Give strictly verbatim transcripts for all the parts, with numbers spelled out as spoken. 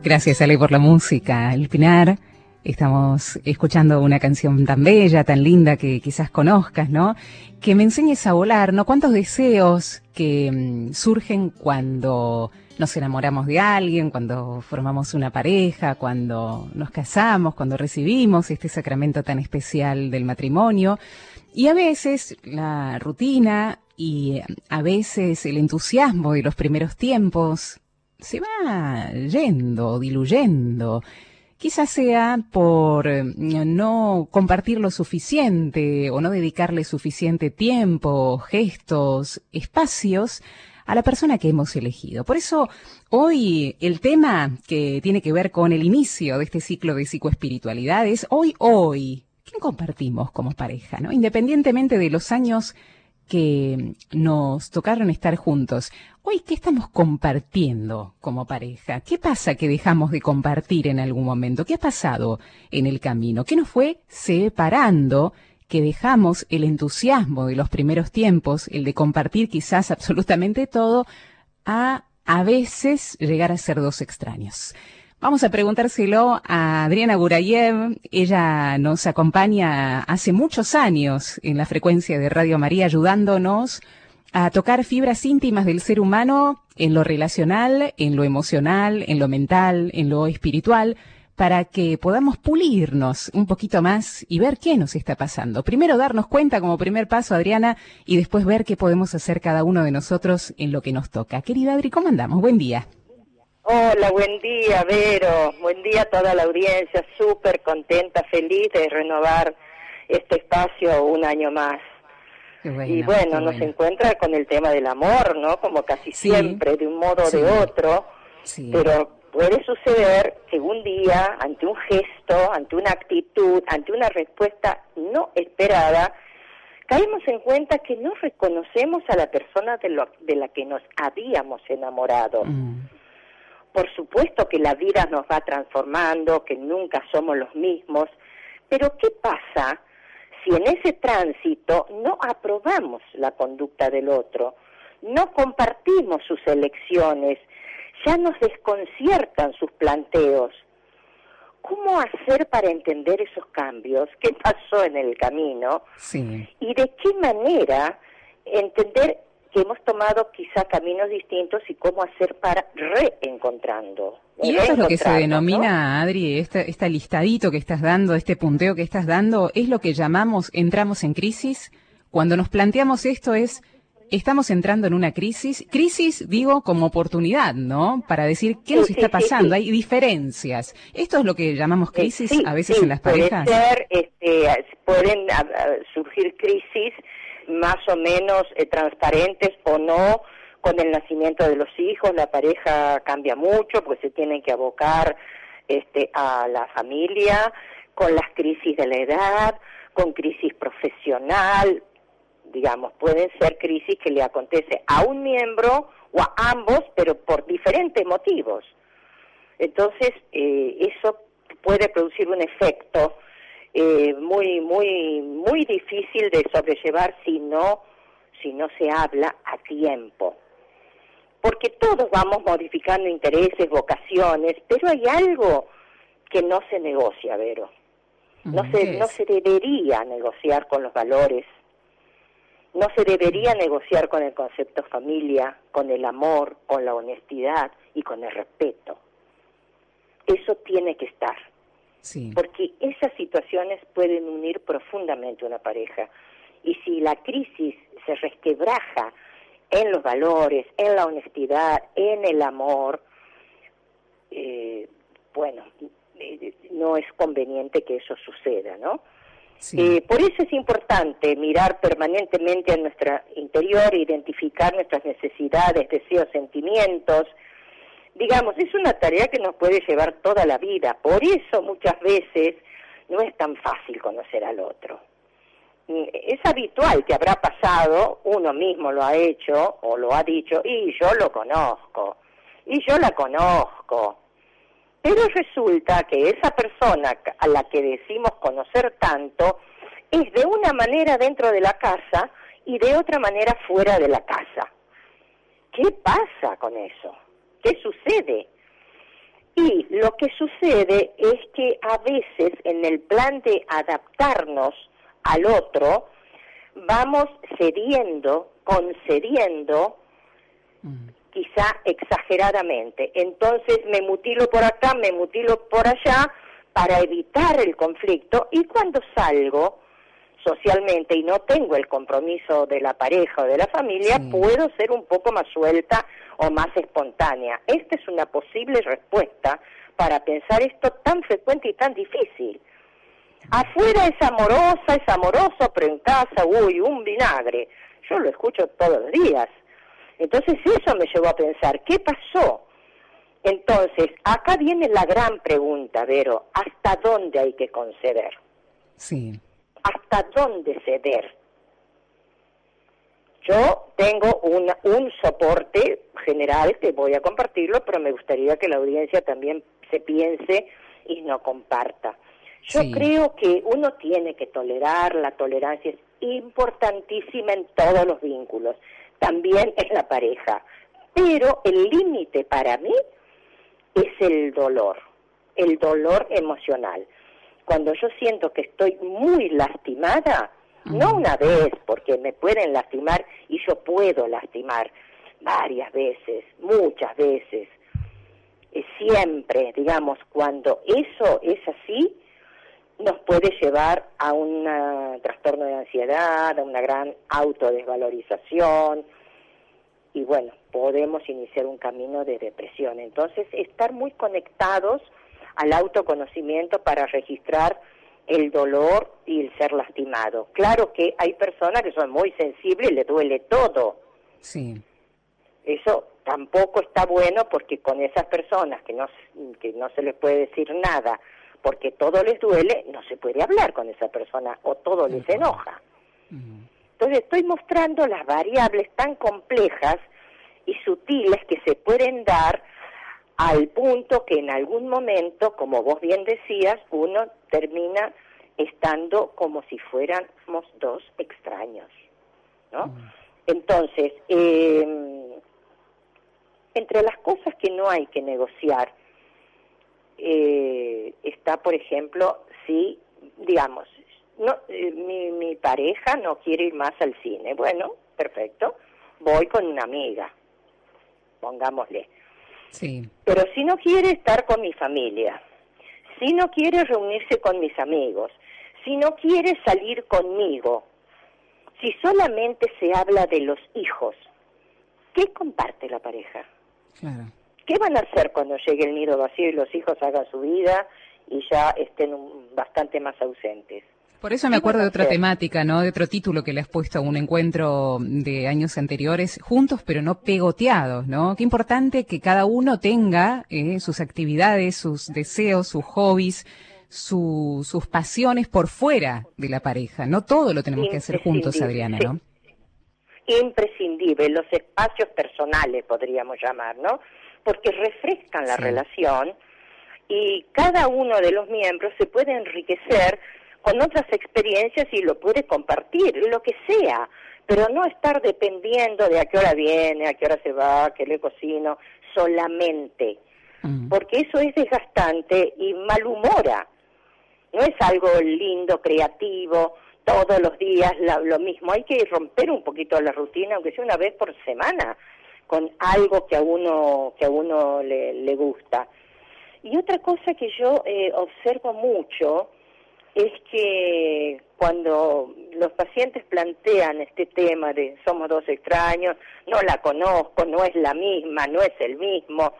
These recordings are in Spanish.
Gracias, Ale, por la música. El Pinar, estamos escuchando una canción tan bella, tan linda, que quizás conozcas, ¿no? Que me enseñes a volar, ¿no? Cuántos deseos que mm, surgen cuando nos enamoramos de alguien, cuando formamos una pareja, cuando nos casamos, cuando recibimos este sacramento tan especial del matrimonio. Y a veces la rutina y a veces el entusiasmo de los primeros tiempos se va yendo, diluyendo. Quizás sea por no compartir lo suficiente o no dedicarle suficiente tiempo, gestos, espacios a la persona que hemos elegido. Por eso, hoy el tema que tiene que ver con el inicio de este ciclo de psicoespiritualidad es hoy, hoy. ¿Quién compartimos como pareja, no? Independientemente de los años que nos tocaron estar juntos. Hoy, ¿qué estamos compartiendo como pareja? ¿Qué pasa que dejamos de compartir en algún momento? ¿Qué ha pasado en el camino? ¿Qué nos fue separando? Que dejamos el entusiasmo de los primeros tiempos, el de compartir quizás absolutamente todo, a a veces llegar a ser dos extraños. Vamos a preguntárselo a Adriana Gurayev. Ella nos acompaña hace muchos años en la frecuencia de Radio María, ayudándonos a tocar fibras íntimas del ser humano en lo relacional, en lo emocional, en lo mental, en lo espiritual, para que podamos pulirnos un poquito más y ver qué nos está pasando. Primero darnos cuenta como primer paso, Adriana, y después ver qué podemos hacer cada uno de nosotros en lo que nos toca. Querida Adri, ¿cómo andamos? Buen día. Hola, buen día, Vero. Buen día a toda la audiencia. Súper contenta, feliz de renovar este espacio un año más. Bueno, y bueno, nos bueno. encuentra con el tema del amor, ¿no? Como casi sí. siempre, de un modo o sí. de otro. Sí. Pero puede suceder que un día, ante un gesto, ante una actitud, ante una respuesta no esperada, caemos en cuenta que no reconocemos a la persona de, lo, de la que nos habíamos enamorado. Mm. Por supuesto que la vida nos va transformando, que nunca somos los mismos, pero ¿qué pasa si en ese tránsito no aprobamos la conducta del otro, no compartimos sus elecciones, ya nos desconciertan sus planteos? ¿Cómo hacer para entender esos cambios? ¿Qué pasó en el camino? Sí. ¿Y de qué manera entender que hemos tomado quizá caminos distintos y cómo hacer para reencontrando? Y eso es lo que se denomina, ¿no? Adri, este, este listadito que estás dando, este punteo que estás dando, es lo que llamamos entramos en crisis. Cuando nos planteamos esto es, estamos entrando en una crisis, crisis digo como oportunidad, ¿no? Para decir qué sí, nos está sí, pasando, sí, sí. Hay diferencias. ¿Esto es lo que llamamos crisis sí, a veces sí, en las parejas? Puede ser, este, pueden uh, surgir crisis más o menos eh, transparentes o no. Con el nacimiento de los hijos la pareja cambia mucho, pues se tienen que abocar este, a la familia, con las crisis de la edad, con crisis profesional, digamos, pueden ser crisis que le acontece a un miembro o a ambos, pero por diferentes motivos. Entonces, eh, eso puede producir un efecto eh, muy, muy, muy difícil de sobrellevar si no, si no se habla a tiempo. Porque todos vamos modificando intereses, vocaciones, pero hay algo que no se negocia, Vero. No se, no se debería negociar con los valores, no se debería negociar con el concepto familia, con el amor, con la honestidad y con el respeto. Eso tiene que estar. Sí. Porque esas situaciones pueden unir profundamente una pareja. Y si la crisis se resquebraja en los valores, en la honestidad, en el amor, eh, bueno, eh, no es conveniente que eso suceda, ¿no? Sí. Eh, por eso es importante mirar permanentemente a nuestro interior, identificar nuestras necesidades, deseos, sentimientos. Digamos, es una tarea que nos puede llevar toda la vida, por eso muchas veces no es tan fácil conocer al otro. Es habitual que habrá pasado, uno mismo lo ha hecho o lo ha dicho, y yo lo conozco, y yo la conozco. Pero resulta que esa persona a la que decimos conocer tanto es de una manera dentro de la casa y de otra manera fuera de la casa. ¿Qué pasa con eso? ¿Qué sucede? Y Lo que sucede es que a veces en el plan de adaptarnos al otro, vamos cediendo, concediendo, mm. quizá exageradamente. Entonces me mutilo por acá, me mutilo por allá para evitar el conflicto, y cuando salgo socialmente y no tengo el compromiso de la pareja o de la familia, sí. puedo ser un poco más suelta o más espontánea. Esta es una posible respuesta para pensar esto tan frecuente y tan difícil. Afuera es amorosa, es amoroso, pero en casa, uy, un vinagre. Yo lo escucho todos los días. Entonces eso me llevó a pensar, ¿qué pasó? Entonces, acá viene la gran pregunta, Vero, ¿hasta dónde hay que conceder? Sí. ¿Hasta dónde ceder? Yo tengo una, un soporte general que voy a compartirlo, pero me gustaría que la audiencia también se piense y no comparta. Yo sí. creo que uno tiene que tolerar, la tolerancia es importantísima en todos los vínculos, también en la pareja, pero el límite para mí es el dolor, el dolor emocional. Cuando yo siento que estoy muy lastimada, uh-huh. no una vez, porque me pueden lastimar y yo puedo lastimar varias veces, muchas veces, eh, siempre, digamos, cuando eso es así, nos puede llevar a un uh, trastorno de ansiedad, a una gran autodesvalorización, y bueno, podemos iniciar un camino de depresión. Entonces, estar muy conectados al autoconocimiento para registrar el dolor y el ser lastimado. Claro que hay personas que son muy sensibles y les duele todo. Sí. Eso tampoco está bueno, porque con esas personas que no, que no se les puede decir nada, porque todo les duele, no se puede hablar con esa persona o todo les enoja. Uh-huh. Entonces estoy mostrando las variables tan complejas y sutiles que se pueden dar al punto que en algún momento, como vos bien decías, uno termina estando como si fuéramos dos extraños, ¿no? Uh-huh. Entonces, eh, entre las cosas que no hay que negociar, Eh, está, por ejemplo, si, digamos, no, eh, mi, mi pareja no quiere ir más al cine. Bueno, perfecto, voy con una amiga, pongámosle. Sí. Pero si no quiere estar con mi familia, si no quiere reunirse con mis amigos, si no quiere salir conmigo, si solamente se habla de los hijos, ¿qué comparte la pareja? Claro. ¿Qué van a hacer cuando llegue el nido vacío y los hijos hagan su vida y ya estén un, bastante más ausentes? Por eso me acuerdo de otra temática, ¿no? De otro título que le has puesto a un encuentro de años anteriores, juntos pero no pegoteados, ¿no? Qué importante que cada uno tenga eh, sus actividades, sus deseos, sus hobbies, su, sus pasiones por fuera de la pareja. No todo lo tenemos que hacer juntos, Adriana, ¿no? Sí. Imprescindible, los espacios personales podríamos llamar, ¿no? Porque refrescan la sí. relación y cada uno de los miembros se puede enriquecer con otras experiencias y lo puede compartir, lo que sea, pero no estar dependiendo de a qué hora viene, a qué hora se va, qué le cocino, solamente, mm. porque eso es desgastante y malhumora, no es algo lindo, creativo, todos los días la, lo mismo, hay que romper un poquito la rutina, aunque sea una vez por semana, con algo que a uno que a uno le, le gusta. Y otra cosa que yo eh, observo mucho es que cuando los pacientes plantean este tema de somos dos extraños, no la conozco, no es la misma, no es el mismo,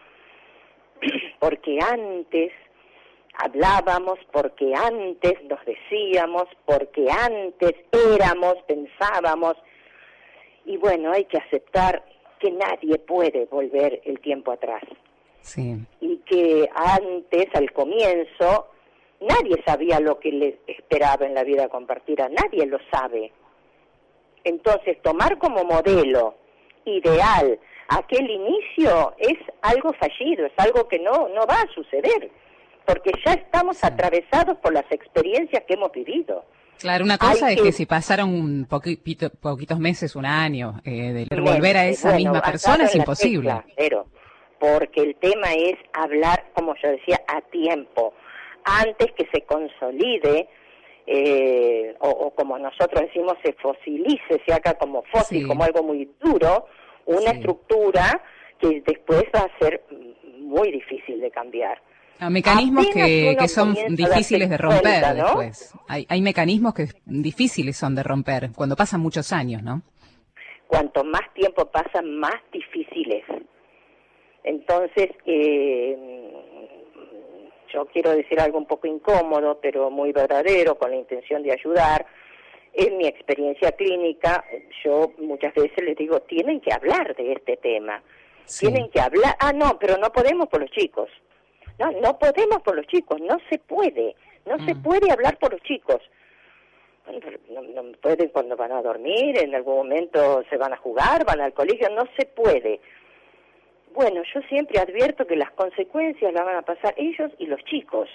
porque antes hablábamos, porque antes nos decíamos, porque antes éramos, pensábamos, y bueno, hay que aceptar que nadie puede volver el tiempo atrás. Sí. Y que antes, al comienzo, nadie sabía lo que le esperaba en la vida compartida, nadie lo sabe. Entonces, tomar como modelo ideal aquel inicio es algo fallido, es algo que no, no va a suceder, porque ya estamos sí. atravesados por las experiencias que hemos vivido. Claro, una cosa Hay es que, que si pasaron un poquito, poquitos meses, un año, eh, de volver a esa bueno, misma persona es imposible. Tecla, pero porque el tema es hablar, como yo decía, a tiempo, antes que se consolide, eh, o, o como nosotros decimos, se fosilice, se haga como fósil, sí. como algo muy duro, una sí. estructura que después va a ser muy difícil de cambiar. Ah, mecanismos que, que son difíciles de romper cuenta, ¿no? Después. Hay, hay mecanismos que difíciles son de romper, cuando pasan muchos años, ¿no? Cuanto más tiempo pasa, más difíciles. Entonces, eh, yo quiero decir algo un poco incómodo, pero muy verdadero, con la intención de ayudar. En mi experiencia clínica, yo muchas veces les digo, tienen que hablar de este tema. Sí. Tienen que hablar. Ah, no, pero no podemos por los chicos. No, no podemos por los chicos, no se puede. No mm. se puede hablar por los chicos. No, no pueden cuando van a dormir, en algún momento se van a jugar, van al colegio, no se puede. Bueno, yo siempre advierto que las consecuencias las van a pasar ellos y los chicos,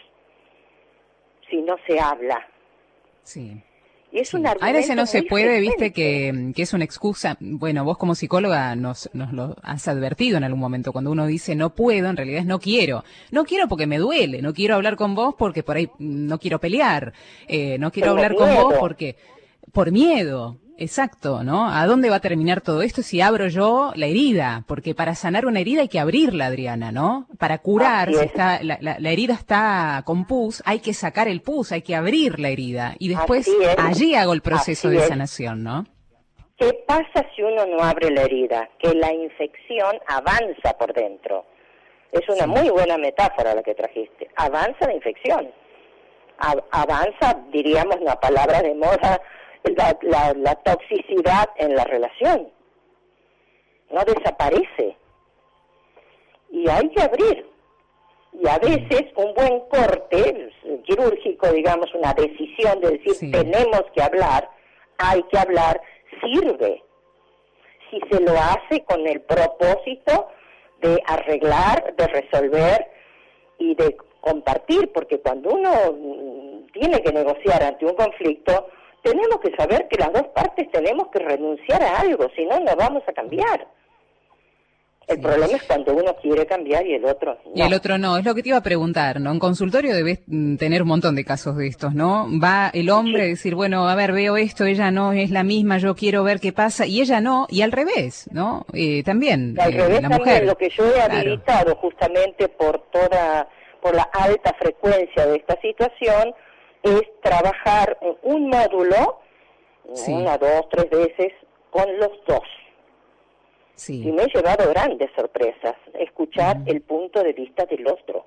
si no se habla. Sí. Y es sí. un argumento a veces no se puede, frecuente. Viste, que, que es una excusa. Bueno, vos como psicóloga nos, nos lo has advertido en algún momento. Cuando uno dice no puedo, en realidad es no quiero. No quiero porque me duele, no quiero hablar con vos porque por ahí no quiero pelear, eh, no quiero Tengo hablar miedo. con vos porque... Por miedo, exacto, ¿no? ¿A dónde va a terminar todo esto si abro yo la herida? Porque para sanar una herida hay que abrirla, Adriana, ¿no? Para curar, si está, la, la, la herida está con pus, hay que sacar el pus, hay que abrir la herida. Y después allí hago el proceso Así de es. sanación, ¿no? ¿Qué pasa si uno no abre la herida? Que la infección avanza por dentro. Es una sí. muy buena metáfora la que trajiste. Avanza la infección. A- avanza, diríamos una palabra de moda, La, la, la toxicidad en la relación no desaparece y hay que abrir, y a veces un buen corte quirúrgico, digamos, una decisión de decir sí. tenemos que hablar, hay que hablar, sirve si se lo hace con el propósito de arreglar, de resolver y de compartir, porque cuando uno tiene que negociar ante un conflicto, tenemos que saber que las dos partes tenemos que renunciar a algo, si no, no vamos a cambiar. El sí. problema es cuando uno quiere cambiar y el otro no. Y el otro no, es lo que te iba a preguntar, ¿no? En consultorio debes tener un montón de casos de estos, ¿no? Va el hombre sí. a decir, bueno, a ver, veo esto, ella no es la misma, yo quiero ver qué pasa, y ella no, y al revés, ¿no? Eh, también, al eh, revés la también, mujer. Lo que yo he claro. habilitado justamente por toda, por la alta frecuencia de esta situación, es trabajar en un módulo, sí. una, dos, tres veces, con los dos. Sí. Y me he llevado grandes sorpresas, escuchar uh-huh. el punto de vista del otro.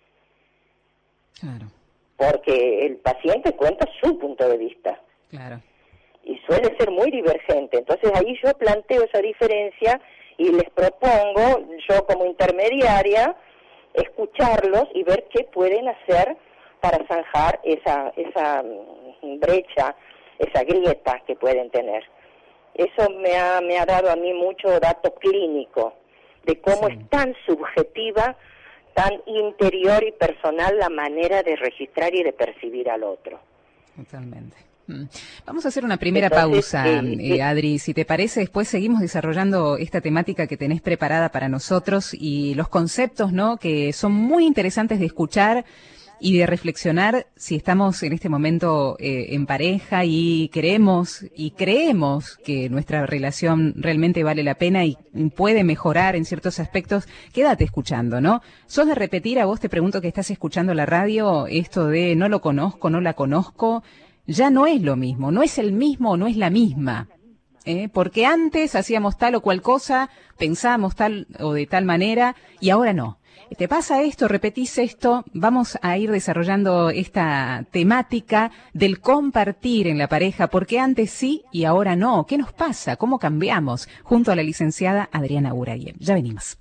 Claro. Porque el paciente cuenta su punto de vista. Claro. Y suele ser muy divergente. Entonces ahí yo planteo esa diferencia y les propongo, yo como intermediaria, escucharlos y ver qué pueden hacer para zanjar esa esa brecha, esa grieta que pueden tener. Eso me ha me ha dado a mí mucho dato clínico de cómo sí. es tan subjetiva, tan interior y personal la manera de registrar y de percibir al otro. Totalmente. Vamos a hacer una primera Entonces, pausa, eh, eh, eh, Adri, si te parece, después seguimos desarrollando esta temática que tenés preparada para nosotros y los conceptos, ¿no?, que son muy interesantes de escuchar y de reflexionar si estamos en este momento eh, en pareja y queremos y creemos que nuestra relación realmente vale la pena y puede mejorar en ciertos aspectos. Quédate escuchando, ¿no? ¿Sos de repetir? A vos te pregunto que estás escuchando la radio, esto de no lo conozco, no la conozco, ya no es lo mismo, no es el mismo o no es la misma. ¿Eh? Porque antes hacíamos tal o cual cosa, pensábamos tal o de tal manera y ahora no. ¿Te pasa esto? ¿Repetís esto? Vamos a ir desarrollando esta temática del compartir en la pareja, porque antes sí y ahora no. ¿Qué nos pasa? ¿Cómo cambiamos? Junto a la licenciada Adriana Uraye. Ya venimos.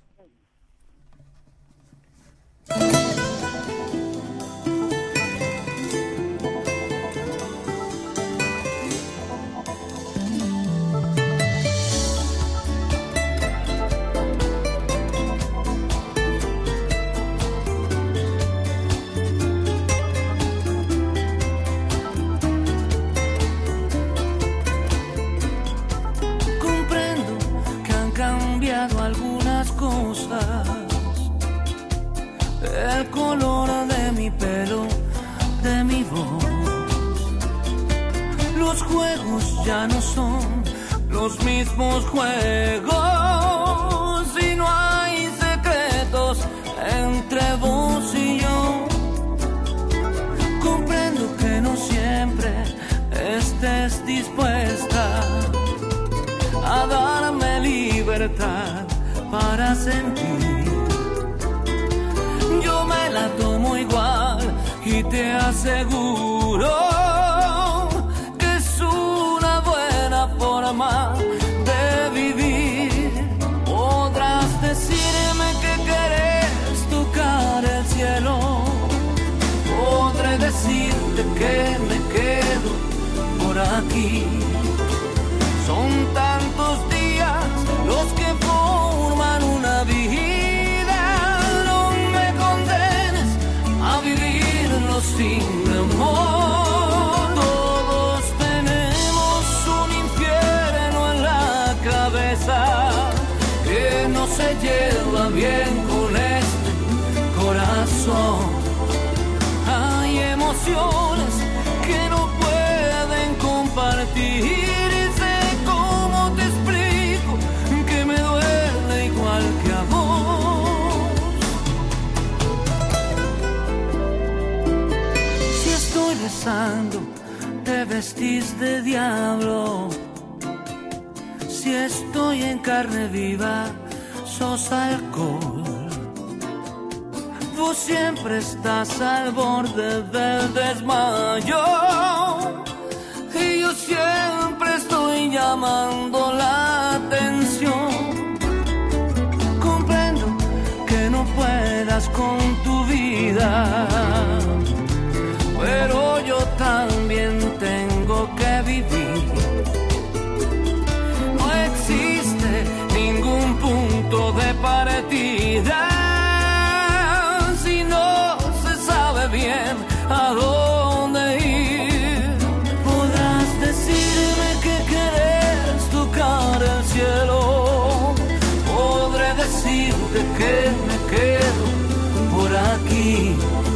Algunas cosas color de mi pelo, de mi voz. Los juegos ya no son los mismos juegos y no hay secretos entre vos y yo. Comprendo que no siempre estés dispuesta a darme libertad para sentir. Yo me la tomo igual y te aseguro que es una buena forma de vivir. Podrás decirme que querés tocar el cielo, podré decirte que me quedo por aquí. Son tantos días los que forman una vida. No me condenes a vivirlo sin amor. Todos tenemos un infierno en la cabeza que no se lleva bien con este corazón. Hay emociones que no pueden compartir. Te vestís de diablo. Si estoy en carne viva, sos alcohol. Vos siempre estás al borde del desmayo y yo siempre estoy llamando la atención. Comprendo que no puedas con tu vida, pero yo también tengo que vivir. No existe ningún punto de partida si no se sabe bien a dónde ir. Podrás decirme que querés tocar el cielo, podré decirte que me quedo por aquí.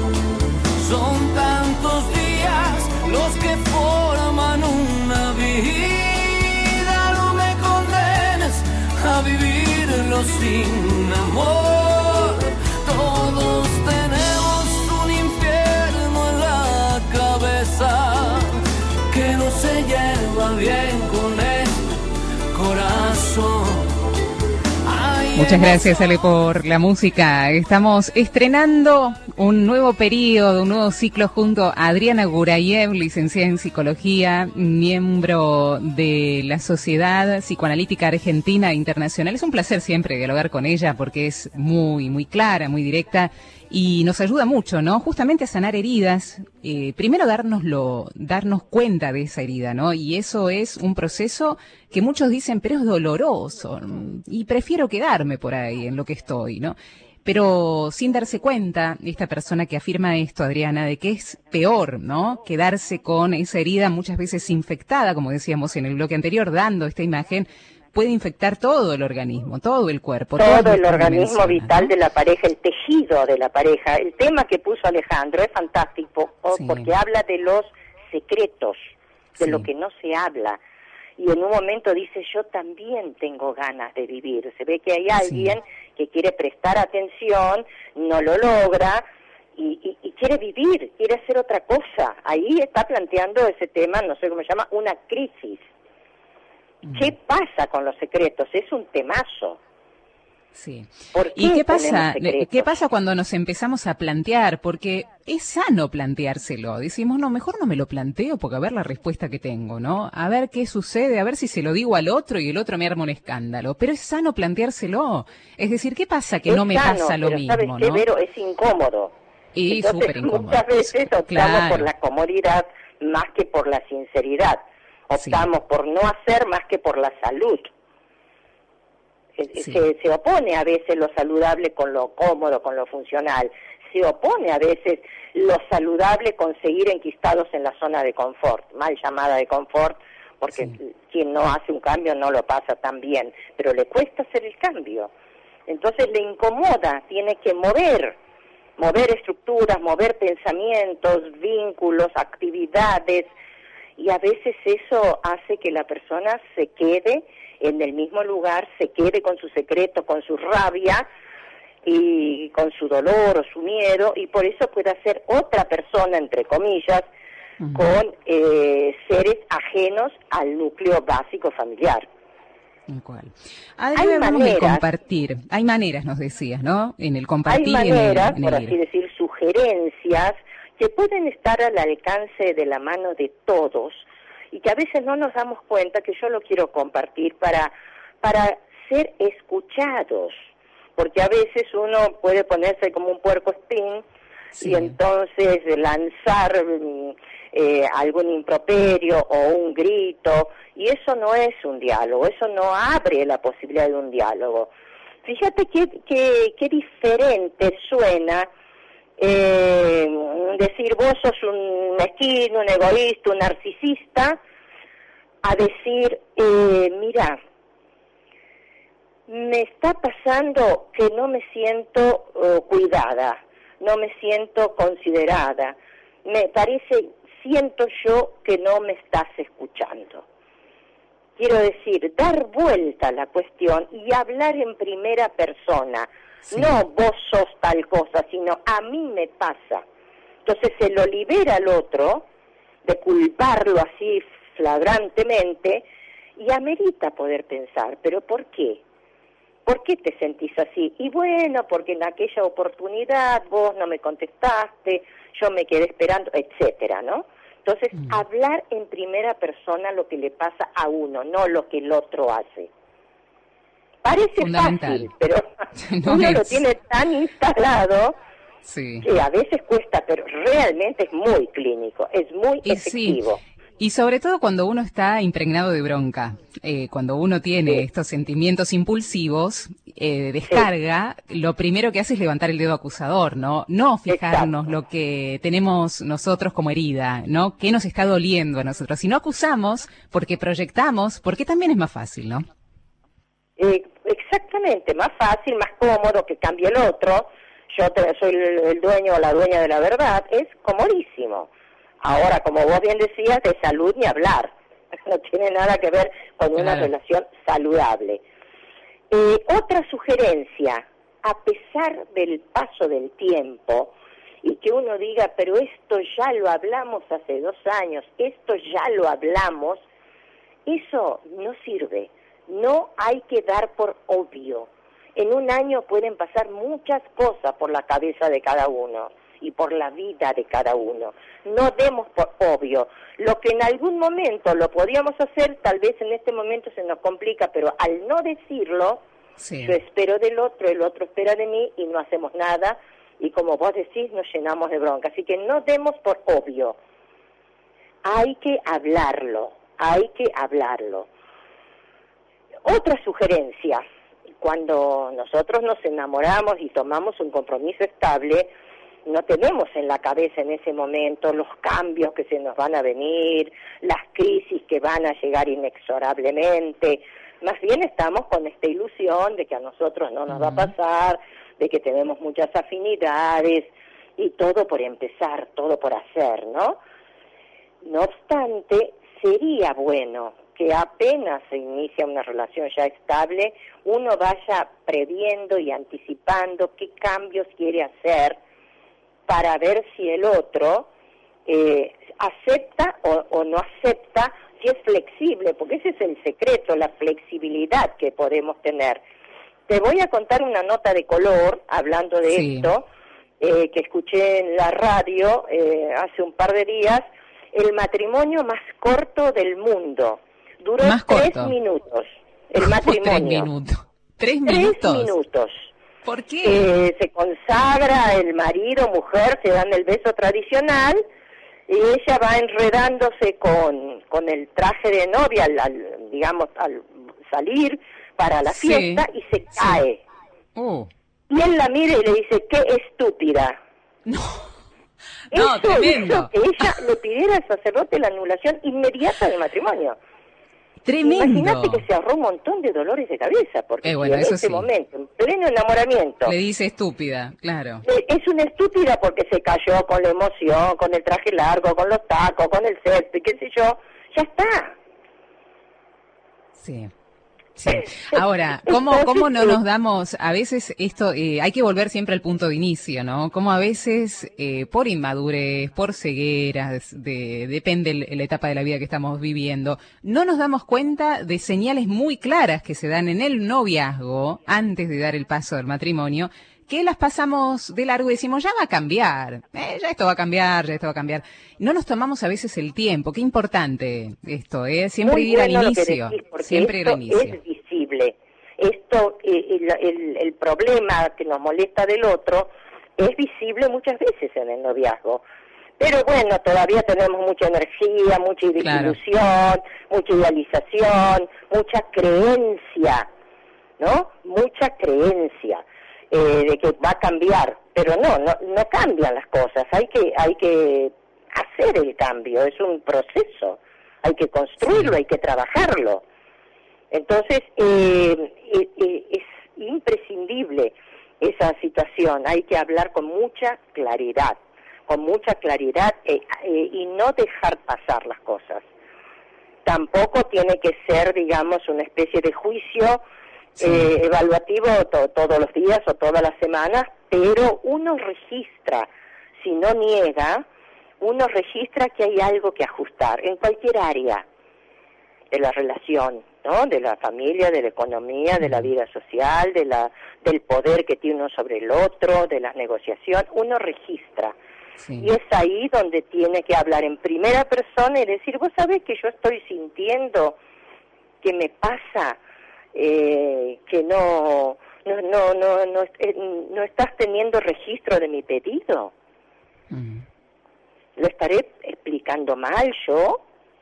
Son tantos días los que forman una vida. No me condenes a vivirlo sin amor. Todos tenemos un infierno en la cabeza que no se lleva bien con este corazón. Muchas gracias, Ale, por la música. Estamos estrenando un nuevo periodo, un nuevo ciclo junto a Adriana Gurayev, licenciada en Psicología, miembro de la Sociedad Psicoanalítica Argentina Internacional. Es un placer siempre dialogar con ella porque es muy, muy clara, muy directa y nos ayuda mucho, ¿no? Justamente a sanar heridas. Eh, primero dárnoslo, darnos cuenta de esa herida, ¿no? Y eso es un proceso que muchos dicen, pero es doloroso y prefiero quedarme por ahí en lo que estoy, ¿no? Pero sin darse cuenta, esta persona que afirma esto, Adriana, de que es peor, ¿no? Quedarse con esa herida muchas veces infectada, como decíamos en el bloque anterior, dando esta imagen, puede infectar todo el organismo, todo el cuerpo. Todo el organismo vital, ¿no?, de la pareja, el tejido de la pareja. El tema que puso Alejandro es fantástico, sí, porque habla de los secretos, de sí. lo que no se habla. Y en un momento dice, yo también tengo ganas de vivir. Se ve que hay alguien sí. que quiere prestar atención, no lo logra, y, y, y quiere vivir, quiere hacer otra cosa. Ahí está planteando ese tema, no sé cómo se llama, una crisis. ¿Qué pasa con los secretos? Es un temazo. Sí. ¿Qué ¿Y qué pasa? ¿Qué pasa cuando nos empezamos a plantear? Porque es sano planteárselo. Decimos, no, mejor no me lo planteo porque a ver la respuesta que tengo, ¿no? A ver qué sucede, a ver si se lo digo al otro y el otro me arma un escándalo. Pero es sano planteárselo. Es decir, ¿qué pasa que es no me sano, pasa lo pero mismo, ¿sabes qué, ¿no? Vero? Es incómodo. Y súper incómodo. Muchas veces optamos claro. por la comodidad más que por la sinceridad. Optamos sí. por no hacer más que por la salud. Sí. Se, se opone a veces lo saludable con lo cómodo, con lo funcional. Se opone a veces lo saludable con seguir enquistados en la zona de confort, mal llamada de confort, porque sí. quien no hace un cambio no lo pasa tan bien, pero le cuesta hacer el cambio. Entonces le incomoda, tiene que mover mover estructuras, mover pensamientos, vínculos, actividades, y a veces eso hace que la persona se quede en el mismo lugar, se quede con su secreto, con su rabia y con su dolor o su miedo, y por eso puede ser otra persona, entre comillas, uh-huh. con eh, seres ajenos al núcleo básico familiar. ¿Cuál? Hay maneras, compartir, hay maneras, nos decías, ¿no? En el compartir. Hay maneras, en el, en por el... así decir, sugerencias que pueden estar al alcance de la mano de todos y que a veces no nos damos cuenta, que yo lo quiero compartir para, para ser escuchados, porque a veces uno puede ponerse como un puercoespín sí. y entonces lanzar eh, algún improperio o un grito, y eso no es un diálogo, eso no abre la posibilidad de un diálogo. Fíjate qué, qué, qué diferente suena eh, decir vos sos un mezquino, un egoísta, un narcisista, a decir, eh, mira, me está pasando que no me siento uh, cuidada, no me siento considerada, me parece, siento yo que no me estás escuchando. Quiero decir, dar vuelta a la cuestión y hablar en primera persona. Sí. No vos sos tal cosa, sino a mí me pasa. Entonces se lo libera al otro de culparlo así flagrantemente y amerita poder pensar, ¿pero por qué? ¿Por qué te sentís así? Y bueno, porque en aquella oportunidad vos no me contestaste, yo me quedé esperando, etcétera, ¿no? Entonces, mm. hablar en primera persona lo que le pasa a uno, no lo que el otro hace. Parece fácil, pero no uno es. Lo tiene tan instalado sí. que a veces cuesta, pero realmente es muy clínico, es muy y efectivo. Sí. Y sobre todo cuando uno está impregnado de bronca, eh, cuando uno tiene sí. estos sentimientos impulsivos, eh, descarga, sí. lo primero que hace es levantar el dedo acusador, ¿no? No fijarnos Exacto. lo que tenemos nosotros como herida, ¿no? ¿Qué nos está doliendo a nosotros? Si no acusamos, porque proyectamos, porque también es más fácil, ¿no? Eh, exactamente, más fácil, más cómodo, que cambie el otro. Yo te, soy el, el dueño o la dueña de la verdad, es comodísimo. Ahora, como vos bien decías, de salud ni hablar. No tiene nada que ver con una claro. relación saludable. Eh, otra sugerencia, a pesar del paso del tiempo, y que uno diga, pero esto ya lo hablamos hace dos años, esto ya lo hablamos, eso no sirve. No hay que dar por obvio. En un año pueden pasar muchas cosas por la cabeza de cada uno y por la vida de cada uno. No demos por obvio. Lo que en algún momento lo podíamos hacer, tal vez en este momento se nos complica, pero al no decirlo, sí. yo espero del otro, el otro espera de mí y no hacemos nada, y como vos decís, nos llenamos de bronca. Así que no demos por obvio. Hay que hablarlo, hay que hablarlo. Otra sugerencia, cuando nosotros nos enamoramos y tomamos un compromiso estable, no tenemos en la cabeza en ese momento los cambios que se nos van a venir, las crisis que van a llegar inexorablemente. Más bien estamos con esta ilusión de que a nosotros no nos uh-huh. va a pasar, de que tenemos muchas afinidades y todo por empezar, todo por hacer, ¿no? No obstante, sería bueno que apenas se inicia una relación ya estable, uno vaya previendo y anticipando qué cambios quiere hacer para ver si el otro eh, acepta o, o no acepta, si es flexible, porque ese es el secreto, la flexibilidad que podemos tener. Te voy a contar una nota de color, hablando de sí. esto, eh, que escuché en la radio eh, hace un par de días, el matrimonio más corto del mundo. Duró más tres corto. minutos, el matrimonio. Tres minutos. ¿Tres minutos? Tres minutos. ¿Por qué? Eh, se consagra el marido, mujer, se dan el beso tradicional y ella va enredándose con, con el traje de novia, al, al, digamos, al salir para la sí, fiesta y se cae. Sí. Uh. Y él la mira y le dice, ¡qué estúpida! No, no, Eso tremendo. hizo que ella le pidiera al sacerdote la anulación inmediata del matrimonio. Tremendo. Imagínate que se ahorró un montón de dolores de cabeza, porque eh, bueno, si en eso ese sí. momento, en pleno enamoramiento... Le dice estúpida, claro. Es una estúpida porque se cayó con la emoción, con el traje largo, con los tacos, con el sexo, qué sé yo, ya está. Sí. Sí. Ahora, ¿cómo, ¿cómo no nos damos, a veces esto, eh, hay que volver siempre al punto de inicio, ¿no? Como a veces, eh, por inmadurez, por cegueras, de, depende el, la etapa de la vida que estamos viviendo, no nos damos cuenta de señales muy claras que se dan en el noviazgo, antes de dar el paso del matrimonio, que las pasamos de largo y decimos, ya va a cambiar, eh, ya esto va a cambiar, ya esto va a cambiar. No nos tomamos a veces el tiempo, qué importante esto, ¿eh? Siempre Muy ir bueno al lo que inicio, decís, porque siempre ir esto al inicio. Es visible. Esto, eh, el, el, el problema que nos molesta del otro es visible muchas veces en el noviazgo. Pero bueno, todavía tenemos mucha energía, mucha ilusión, claro. mucha idealización, mucha creencia, ¿no? Mucha creencia. Eh, de que va a cambiar, pero no, no, no cambian las cosas, hay que, hay que hacer el cambio, es un proceso, hay que construirlo, sí. hay que trabajarlo. Entonces, eh, eh, eh, es imprescindible esa situación, hay que hablar con mucha claridad, con mucha claridad eh, eh, y no dejar pasar las cosas. Tampoco tiene que ser, digamos, una especie de juicio Sí. Eh, evaluativo to, todos los días o todas las semanas, pero uno registra, si no niega, uno registra que hay algo que ajustar en cualquier área de la relación, ¿no? De la familia, de la economía, de la vida social, de la del poder que tiene uno sobre el otro, de la negociación, uno registra. Sí. Y es ahí donde tiene que hablar en primera persona y decir, vos sabés que yo estoy sintiendo que me pasa... Eh, que no no no no no, eh, no estás teniendo registro de mi pedido. Uh-huh. ¿Lo estaré explicando mal yo?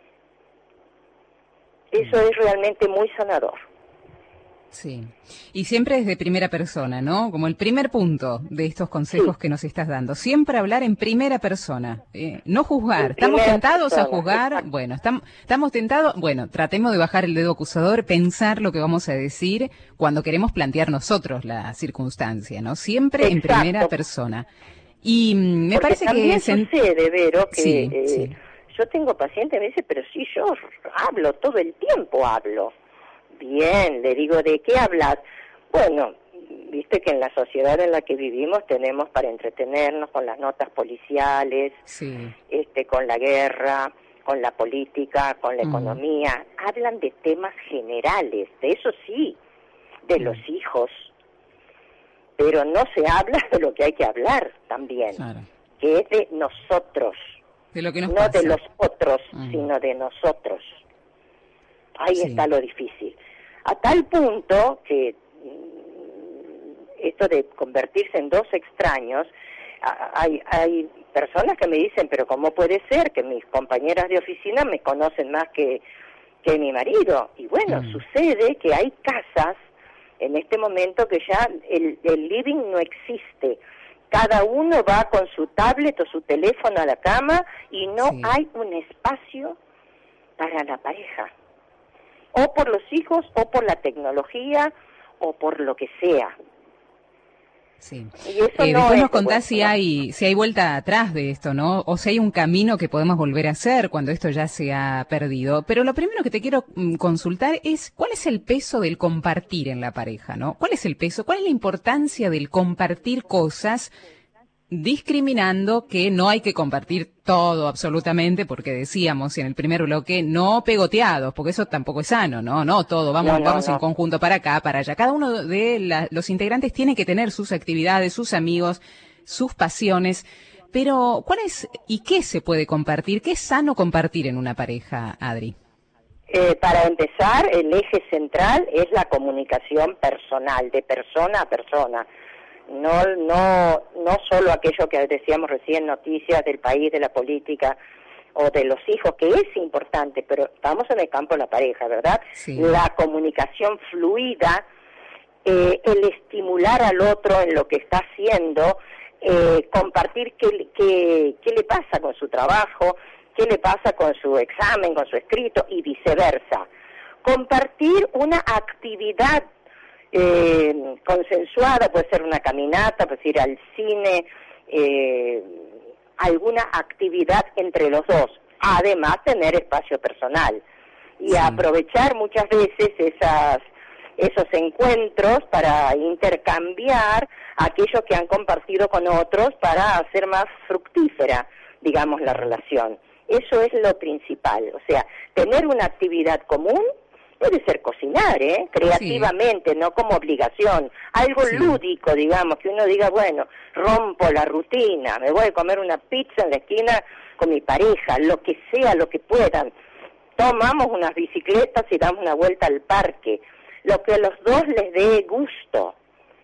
Eso uh-huh. es realmente muy sanador. Sí, y siempre desde primera persona, ¿no? Como el primer punto de estos consejos sí. que nos estás dando. Siempre hablar en primera persona, eh, no juzgar. ¿Estamos tentados persona, a juzgar? Exacto. Bueno, estamos, estamos tentados, bueno, tratemos de bajar el dedo acusador, pensar lo que vamos a decir cuando queremos plantear nosotros la circunstancia, ¿no? Siempre exacto. en primera persona. Y me Porque parece también que... sucede, Vero, que sí, eh, sí. yo tengo pacientes, me dice, pero sí, yo hablo, todo el tiempo hablo. Bien, le digo, ¿de qué hablas? Bueno, viste que en la sociedad en la que vivimos tenemos para entretenernos con las notas policiales, sí. este, con la guerra, con la política, con la uh-huh. economía. Hablan de temas generales, de eso sí, de uh-huh. los hijos. Pero no se habla de lo que hay que hablar también, claro. que es de nosotros, de lo que nos no pasa. de los otros, uh-huh. sino de nosotros. Ahí sí. está lo difícil. A tal punto que esto de convertirse en dos extraños, hay, hay personas que me dicen, pero ¿cómo puede ser que mis compañeras de oficina me conocen más que, que mi marido? Y bueno, mm. sucede que hay casas en este momento que ya el, el living no existe. Cada uno va con su tablet o su teléfono a la cama y no sí. hay un espacio para la pareja. O por los hijos, o por la tecnología, o por lo que sea. Sí. Y eso eh, no después es nos contás bueno, si ¿no? hay si hay vuelta atrás de esto, ¿no? O si hay un camino que podemos volver a hacer cuando esto ya se ha perdido. Pero lo primero que te quiero mm, consultar es ¿cuál es el peso del compartir en la pareja, ¿no? ¿Cuál es el peso? ¿Cuál es la importancia del compartir cosas? Discriminando que no hay que compartir todo absolutamente, porque decíamos en el primer bloque, no pegoteados, porque eso tampoco es sano, ¿no? No todo, vamos, no, no, vamos no. en conjunto para acá, para allá. Cada uno de la, los integrantes tiene que tener sus actividades, sus amigos, sus pasiones, pero ¿cuál es y qué se puede compartir? ¿Qué es sano compartir en una pareja, Adri? Eh, para empezar, el eje central es la comunicación personal, de persona a persona. No, no, no solo aquello que decíamos recién, noticias del país, de la política o de los hijos, que es importante, pero estamos en el campo de la pareja, ¿verdad? Sí. La comunicación fluida, eh, el estimular al otro en lo que está haciendo, eh, compartir qué, qué, qué le pasa con su trabajo, qué le pasa con su examen, con su escrito y viceversa. compartir una actividad eh, consensuada, puede ser una caminata, puede ser ir al cine, eh, alguna actividad entre los dos, además tener espacio personal y sí. aprovechar muchas veces esas esos encuentros para intercambiar aquello que han compartido con otros para hacer más fructífera, digamos, la relación. Eso es lo principal, o sea, tener una actividad común. Puede ser cocinar, ¿eh? Creativamente, sí. no como obligación. Algo sí. lúdico, digamos, que uno diga, bueno, rompo la rutina, me voy a comer una pizza en la esquina con mi pareja, lo que sea, lo que puedan. Tomamos unas bicicletas y damos una vuelta al parque. Lo que a los dos les dé gusto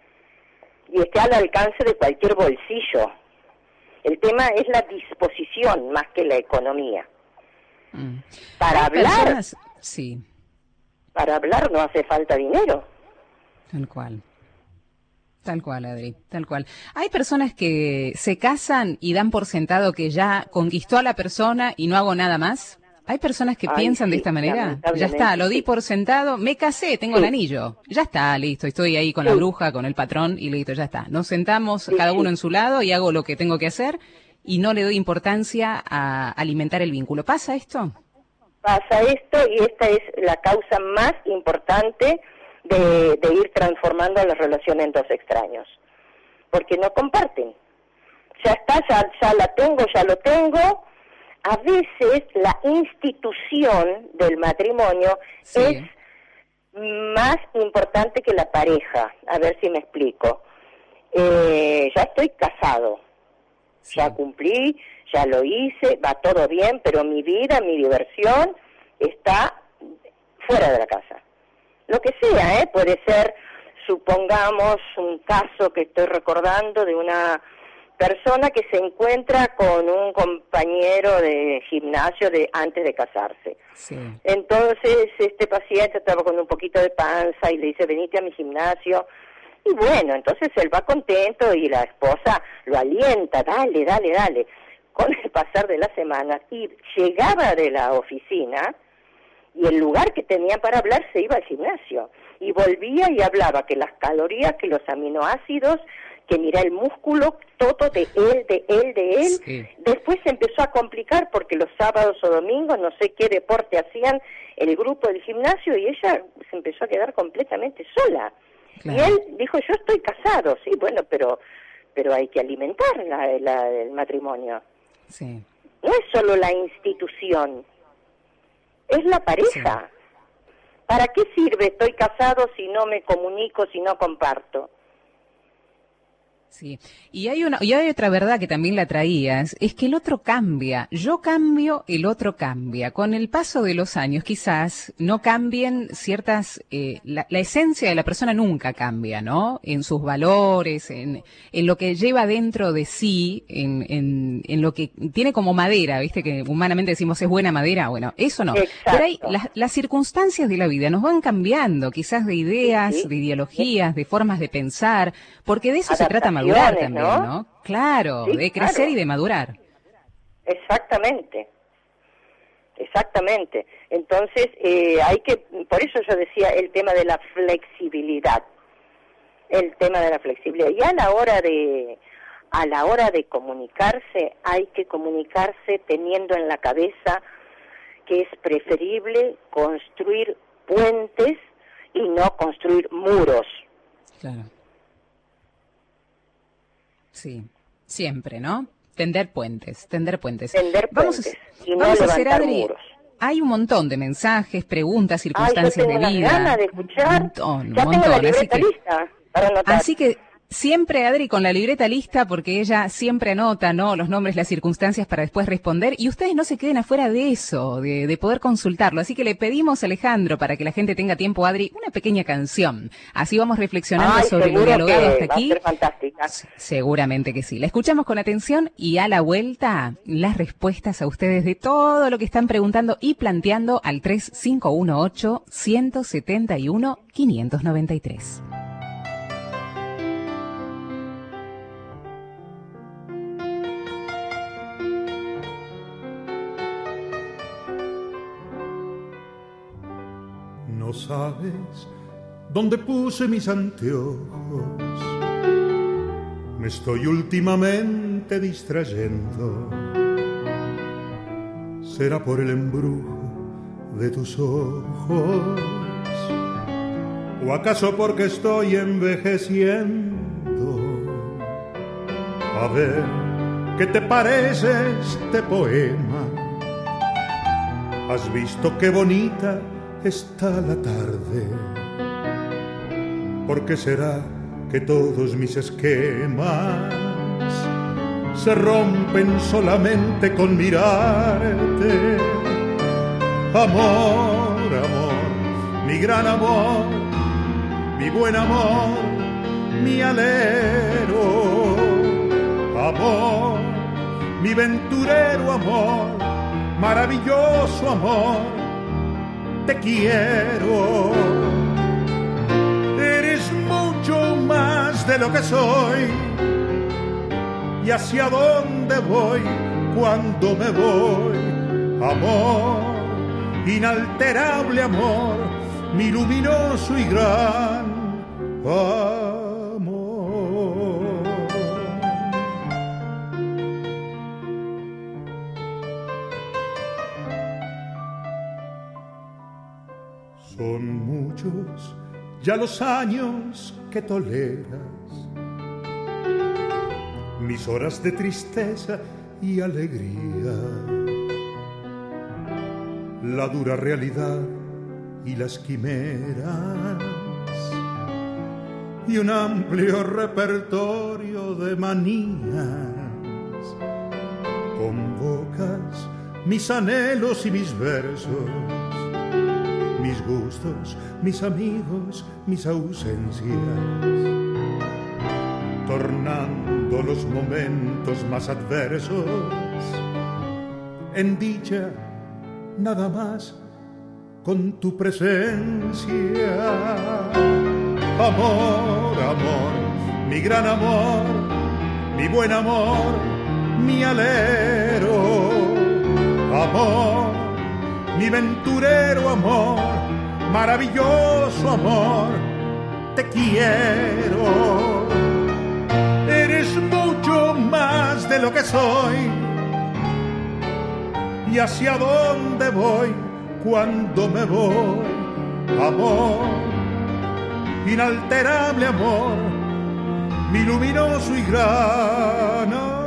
y esté al alcance de cualquier bolsillo. El tema es la disposición más que la economía. Mm. Para hablar... Personas... Sí. Para hablar no hace falta dinero. Tal cual. Tal cual, Adri, tal cual. Hay personas que se casan y dan por sentado que ya conquistó a la persona y no hago nada más. Hay personas que Ay, piensan sí, de esta manera. Ya está, lo di sí. por sentado, me casé, tengo sí. el anillo. Ya está, listo, estoy ahí con sí. la bruja, con el patrón y listo, ya está. Nos sentamos sí, cada uno sí. en su lado y hago lo que tengo que hacer y no le doy importancia a alimentar el vínculo. ¿Pasa esto? Pasa esto y esta es la causa más importante de, de ir transformando las relaciones en dos extraños, porque no comparten. Ya está, ya, ya la tengo, ya lo tengo. A veces la institución del matrimonio sí. es más importante que la pareja. A ver si me explico. Eh, ya estoy casado, sí. ya cumplí, ya lo hice, va todo bien, pero mi vida, mi diversión está fuera de la casa. Lo que sea, ¿eh? Puede ser, supongamos, un caso que estoy recordando de una persona que se encuentra con un compañero de gimnasio de antes de casarse. Sí. Entonces, este paciente estaba con un poquito de panza y le dice, venite a mi gimnasio. Y bueno, entonces él va contento y la esposa lo alienta, dale, dale, dale. Con el pasar de las semanas, y llegaba de la oficina y el lugar que tenía para hablar se iba al gimnasio y volvía y hablaba que las calorías, que los aminoácidos, que mira el músculo, todo de él, de él, de él. Sí. Después se empezó a complicar porque los sábados o domingos no sé qué deporte hacían el grupo del gimnasio y ella se empezó a quedar completamente sola. Claro. Y él dijo, yo estoy casado, sí, bueno, pero pero hay que alimentar la, la, el matrimonio. Sí. No es solo la institución, es la pareja. Sí. ¿Para qué sirve estoy casado si no me comunico, si no comparto? Sí, y hay una, y hay otra verdad que también la traías, es que el otro cambia, yo cambio, el otro cambia. Con el paso de los años quizás no cambien ciertas, eh, la, la esencia de la persona nunca cambia, ¿no? En sus valores, en, en lo que lleva dentro de sí, en, en, en lo que tiene como madera, viste que humanamente decimos es buena madera, bueno, eso no. Exacto. Pero hay, las, las circunstancias de la vida nos van cambiando, quizás de ideas, sí, sí. de ideologías, de formas de pensar, porque de eso se trata madurar también, ¿no? ¿no? Claro, sí, de crecer claro. y de madurar. Exactamente, exactamente. Entonces, eh, hay que, por eso yo decía el tema de la flexibilidad, el tema de la flexibilidad. Y a la hora de, a la hora de comunicarse, hay que comunicarse teniendo en la cabeza que es preferible construir puentes y no construir muros. Claro. Sí, siempre, ¿no? Tender puentes, tender puentes. Tender vamos puentes a, y no vamos levantar a hacer, Adri, muros. Hay un montón de mensajes, preguntas, circunstancias Ay, yo tengo de vida. Unas ganas de escuchar. Un montón, ya un tengo montón. la libreta Así que, lista para anotar. Así que siempre, Adri, con la libreta lista, porque ella siempre anota, ¿no? Los nombres, las circunstancias para después responder. Y ustedes no se queden afuera de eso, de, de poder consultarlo. Así que le pedimos a Alejandro, para que la gente tenga tiempo, Adri, una pequeña canción. Así vamos reflexionando Ay, sobre lo dialogado hasta va aquí. A ser fantástica. Seguramente que sí. La escuchamos con atención y a la vuelta las respuestas a ustedes de todo lo que están preguntando y planteando al tres cinco uno ocho, uno siete uno, cinco nueve tres. No sabes dónde puse mis anteojos. Me estoy últimamente distrayendo. Será por el embrujo de tus ojos, o acaso porque estoy envejeciendo. A ver, ¿qué te parece este poema? ¿Has visto qué bonita está la tarde? ¿Por qué será que todos mis esquemas se rompen solamente con mirarte? Amor, amor, mi gran amor, mi buen amor, mi alero. Amor, mi venturero amor, maravilloso amor, te quiero. Eres mucho más de lo que soy, y hacia dónde voy cuando me voy. Amor, inalterable amor, mi luminoso y gran amor. Son muchos ya los años que toleras mis horas de tristeza y alegría, la dura realidad y las quimeras, y un amplio repertorio de manías. Convocas mis anhelos y mis versos, mis gustos, mis amigos, mis ausencias, tornando los momentos más adversos en dicha nada más con tu presencia. Amor, amor, mi gran amor, mi buen amor, mi alero. Amor, mi venturero amor, maravilloso amor, te quiero. Eres mucho más de lo que soy, y hacia dónde voy cuando me voy. Amor, inalterable amor, mi luminoso y gran amor.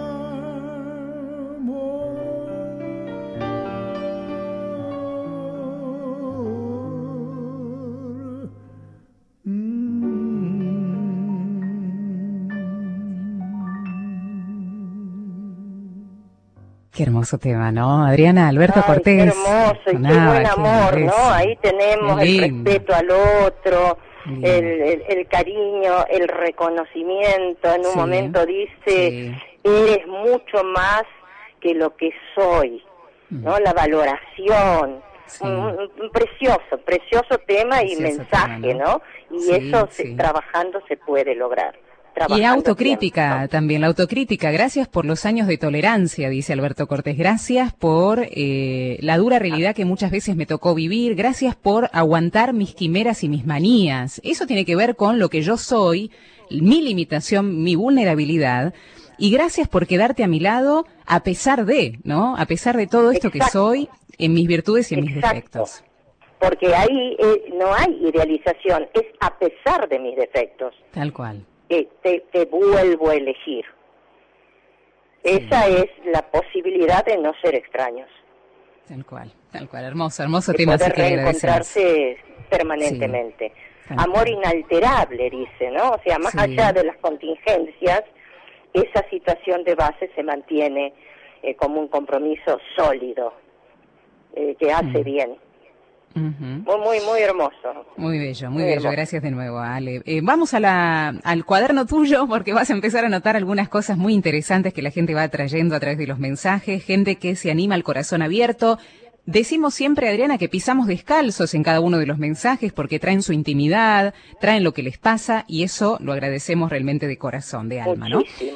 Qué hermoso tema, ¿no? Adriana, Alberto Ay, Cortés. Qué hermoso y Sonaba, qué buen amor, qué ¿no? Ahí tenemos el respeto al otro, el, el, el cariño, el reconocimiento. En un sí, momento dice, sí. eres mucho más que lo que soy, ¿no? Mm. La valoración. Sí. Un, un precioso, precioso tema precioso y mensaje, tema, ¿no? ¿no? Y sí, eso sí. Se, trabajando se puede lograr. Y autocrítica tiempo, ¿no? También, la autocrítica. Gracias por los años de tolerancia, dice Alberto Cortés. Gracias por eh, la dura realidad que muchas veces me tocó vivir. Gracias por aguantar mis quimeras y mis manías. Eso tiene que ver con lo que yo soy, mi limitación, mi vulnerabilidad. Y gracias por quedarte a mi lado a pesar de, ¿no? A pesar de todo esto Exacto. que soy, en mis virtudes y en Exacto. mis defectos. Porque ahí eh, no hay idealización, es a pesar de mis defectos. Tal cual. Que te, te vuelvo a elegir. Sí. Esa es la posibilidad de no ser extraños. Tal cual, tal cual. Hermoso, hermoso de tema. Poder reencontrarse permanentemente. Sí. Amor inalterable, dice, ¿no? O sea, más sí. allá de las contingencias, esa situación de base se mantiene eh, como un compromiso sólido, eh, que hace mm. bien. Uh-huh. Muy, muy, muy hermoso. Muy bello, muy, muy bello. Hermoso. Gracias de nuevo, Ale. Eh, vamos a la, al cuaderno tuyo, porque vas a empezar a notar algunas cosas muy interesantes que la gente va trayendo a través de los mensajes, gente que se anima al corazón abierto. Decimos siempre, Adriana, que pisamos descalzos en cada uno de los mensajes porque traen su intimidad, traen lo que les pasa, y eso lo agradecemos realmente de corazón, de alma, Muchísimo, ¿no? Sí.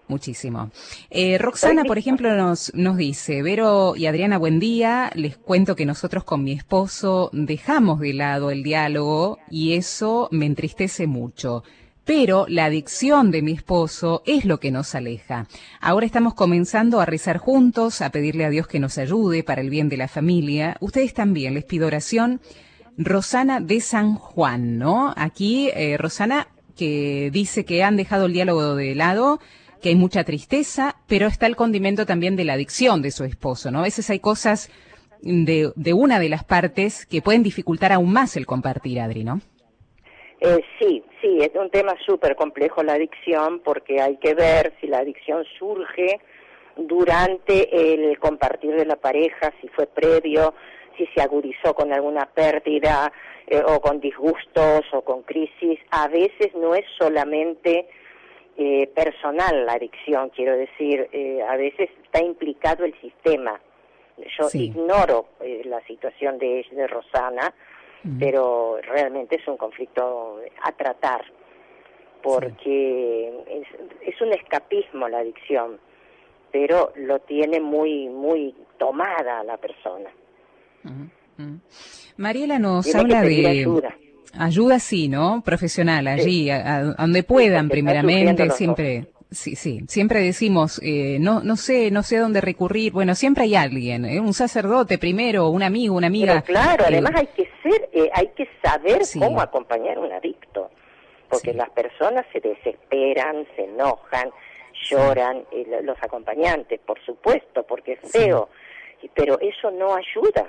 Muchísimo. Eh, Roxana, por ejemplo, nos, nos dice, Vero y Adriana, buen día. Les cuento que nosotros con mi esposo dejamos de lado el diálogo y eso me entristece mucho. Pero la adicción de mi esposo es lo que nos aleja. Ahora estamos comenzando a rezar juntos, a pedirle a Dios que nos ayude para el bien de la familia. Ustedes también, les pido oración. Rosana de San Juan, ¿no? Aquí, eh, Rosana, que dice que han dejado el diálogo de lado, que hay mucha tristeza, pero está el condimento también de la adicción de su esposo, ¿no? A veces hay cosas de, de una de las partes que pueden dificultar aún más el compartir, Adri, ¿no? Eh, sí, sí, es un tema súper complejo la adicción, porque hay que ver si la adicción surge durante el compartir de la pareja, si fue previo, si se agudizó con alguna pérdida, eh, o con disgustos, o con crisis. A veces no es solamente eh, personal la adicción, quiero decir, eh, a veces está implicado el sistema. Yo sí. ignoro eh, la situación de, de Rosana, pero realmente es un conflicto a tratar, porque sí. es, es un escapismo la adicción, pero lo tiene muy muy tomada la persona. Uh -huh. Mariela nos tiene habla que pedir de ayuda. Ayuda, sí, ¿no? Profesional, allí, sí. a, a donde puedan, sí, primeramente, siempre... Dos. Sí, sí, siempre decimos, eh, no no sé no sé dónde recurrir. Bueno, siempre hay alguien, ¿eh? Un sacerdote primero, un amigo, una amiga. Pero claro, eh, además hay que ser, eh, hay que saber sí. cómo acompañar a un adicto, porque sí. las personas se desesperan, se enojan, lloran, sí. eh, los acompañantes, por supuesto, porque es feo, sí. pero eso no ayuda.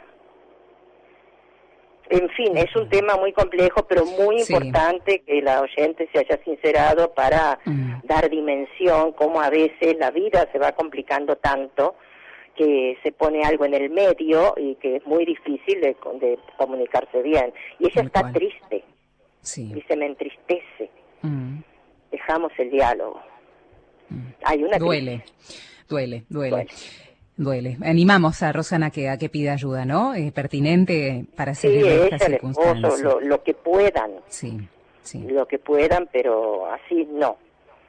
En fin, es un tema muy complejo, pero muy sí. importante que la oyente se haya sincerado para mm. dar dimensión, cómo a veces la vida se va complicando tanto que se pone algo en el medio y que es muy difícil de, de comunicarse bien. Y ella Tal está cual. triste, sí. dice, me entristece. Mm. Dejamos el diálogo. Mm. Hay una duele, crisis. duele, duele, duele. Duele. Animamos a Rosana que a que pida ayuda, ¿no? Es pertinente para seguir sí, estas ella, circunstancias. El esposo, lo, lo que puedan. Sí, sí. Lo que puedan, pero así no.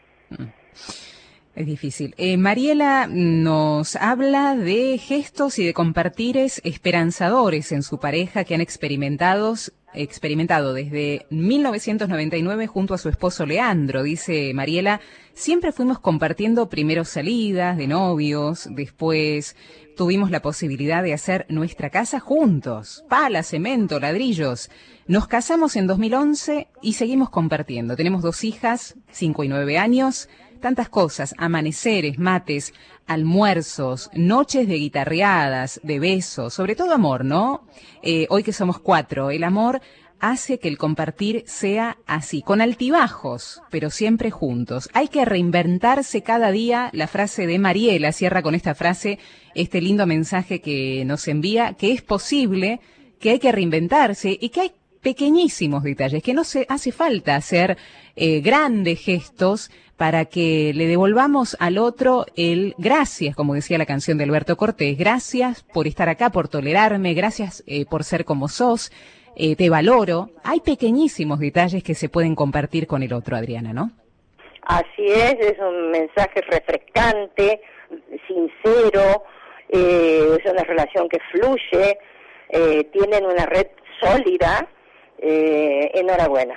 Es difícil. Eh, Mariela nos habla de gestos y de compartires esperanzadores en su pareja que han experimentado, experimentado desde mil novecientos noventa y nueve junto a su esposo Leandro. Dice Mariela, siempre fuimos compartiendo primero salidas de novios, después tuvimos la posibilidad de hacer nuestra casa juntos, pala, cemento, ladrillos. Nos casamos en dos mil once y seguimos compartiendo. Tenemos dos hijas, cinco y nueve años. Tantas cosas, amaneceres, mates, almuerzos, noches de guitarreadas, de besos, sobre todo amor, ¿no? Eh, hoy que somos cuatro, el amor hace que el compartir sea así, con altibajos, pero siempre juntos. Hay que reinventarse cada día. La frase de Mariela cierra con esta frase, este lindo mensaje que nos envía, que es posible, que hay que reinventarse y que hay pequeñísimos detalles, que no se hace falta hacer eh, grandes gestos para que le devolvamos al otro el gracias, como decía la canción de Alberto Cortés, gracias por estar acá, por tolerarme, gracias eh, por ser como sos, eh, te valoro. Hay pequeñísimos detalles que se pueden compartir con el otro, Adriana, ¿no? Así es, es un mensaje refrescante, sincero, eh, es una relación que fluye, eh, tienen una red sólida. Eh, enhorabuena.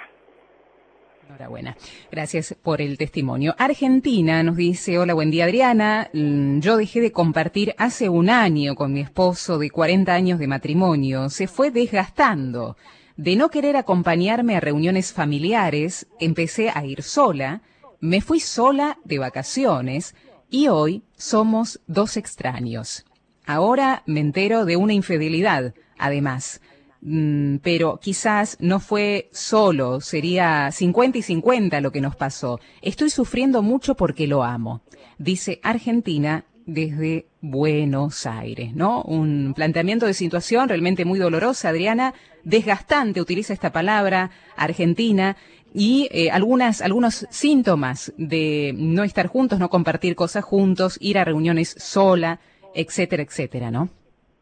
Enhorabuena. Gracias por el testimonio. Argentina nos dice, hola, buen día Adriana, yo dejé de compartir hace un año con mi esposo de cuarenta años de matrimonio, se fue desgastando. De no querer acompañarme a reuniones familiares, empecé a ir sola, me fui sola de vacaciones y hoy somos dos extraños. Ahora me entero de una infidelidad, además. Mm, pero quizás no fue solo, sería cincuenta y cincuenta lo que nos pasó. Estoy sufriendo mucho porque lo amo, dice Argentina desde Buenos Aires, ¿no? Un planteamiento de situación realmente muy dolorosa, Adriana, desgastante, utiliza esta palabra, Argentina, y eh, algunas algunos síntomas de no estar juntos, no compartir cosas juntos, ir a reuniones sola, etcétera, etcétera, ¿no?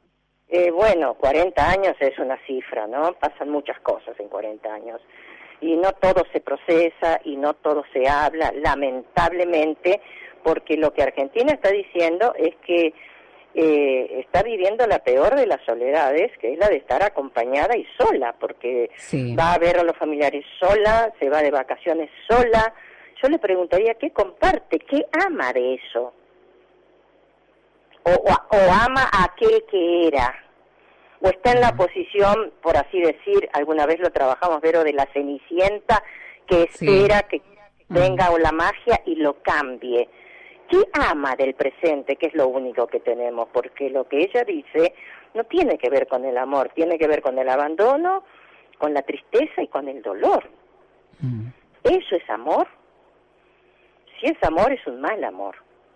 Eh, bueno, cuarenta años es una cifra, ¿no? Pasan muchas cosas en cuarenta años. Y no todo se procesa y no todo se habla, lamentablemente, porque lo que Argentina está diciendo es que eh, está viviendo la peor de las soledades, que es la de estar acompañada y sola, porque sí. va a ver a los familiares sola, se va de vacaciones sola. Yo le preguntaría, ¿qué comparte? ¿Qué ama de eso? O, o, o ama a aquel que era, o está en la posición, por así decir, alguna vez lo trabajamos, Vero, de la Cenicienta, que espera sí. que venga uh-huh. la magia y lo cambie. ¿Qué ama del presente? Que es lo único que tenemos, porque lo que ella dice no tiene que ver con el amor, tiene que ver con el abandono, con la tristeza y con el dolor. Uh-huh. ¿Eso es amor? Si es amor, es un mal amor.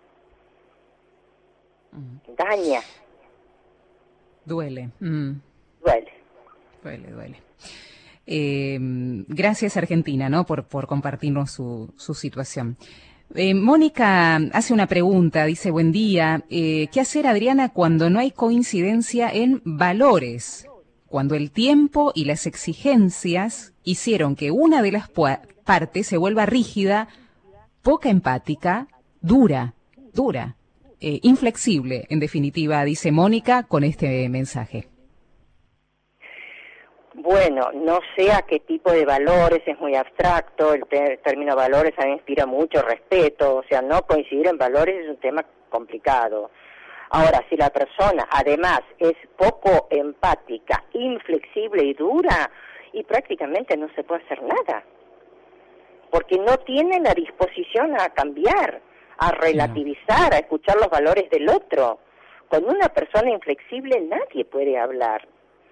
Uh-huh. Daña. Duele. Mm. Duele. Duele, duele. Eh, gracias, Argentina, ¿no? Por, por compartirnos su, su situación. Eh, Mónica hace una pregunta, dice, buen día. Eh, ¿Qué hacer, Adriana, cuando no hay coincidencia en valores? Cuando el tiempo y las exigencias hicieron que una de las partes se vuelva rígida, poca empática, dura, dura. Eh, inflexible, en definitiva, dice Mónica con este mensaje. Bueno, no sé a qué tipo de valores, es muy abstracto, el, te- el término valores a mí inspira mucho respeto, o sea, no coincidir en valores es un tema complicado. Ahora, si la persona además es poco empática, inflexible y dura, y prácticamente no se puede hacer nada, porque no tiene la disposición a cambiar, a relativizar, no. a escuchar los valores del otro. Con una persona inflexible nadie puede hablar.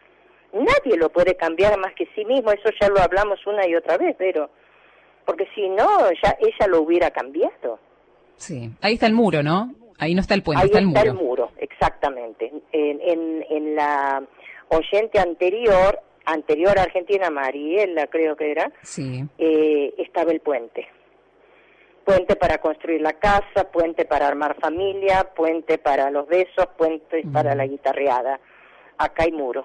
Nadie lo puede cambiar más que sí mismo, eso ya lo hablamos una y otra vez, pero porque si no, ya ella lo hubiera cambiado. Sí, ahí está el muro, ¿no? Ahí no está el puente, ahí está el está muro. el muro, exactamente. En, en, en la oyente anterior, anterior a Argentina, Mariela creo que era, sí. eh, estaba el puente. Puente para construir la casa, puente para armar familia, puente para los besos, puente mm. para la guitarreada. Acá hay muro.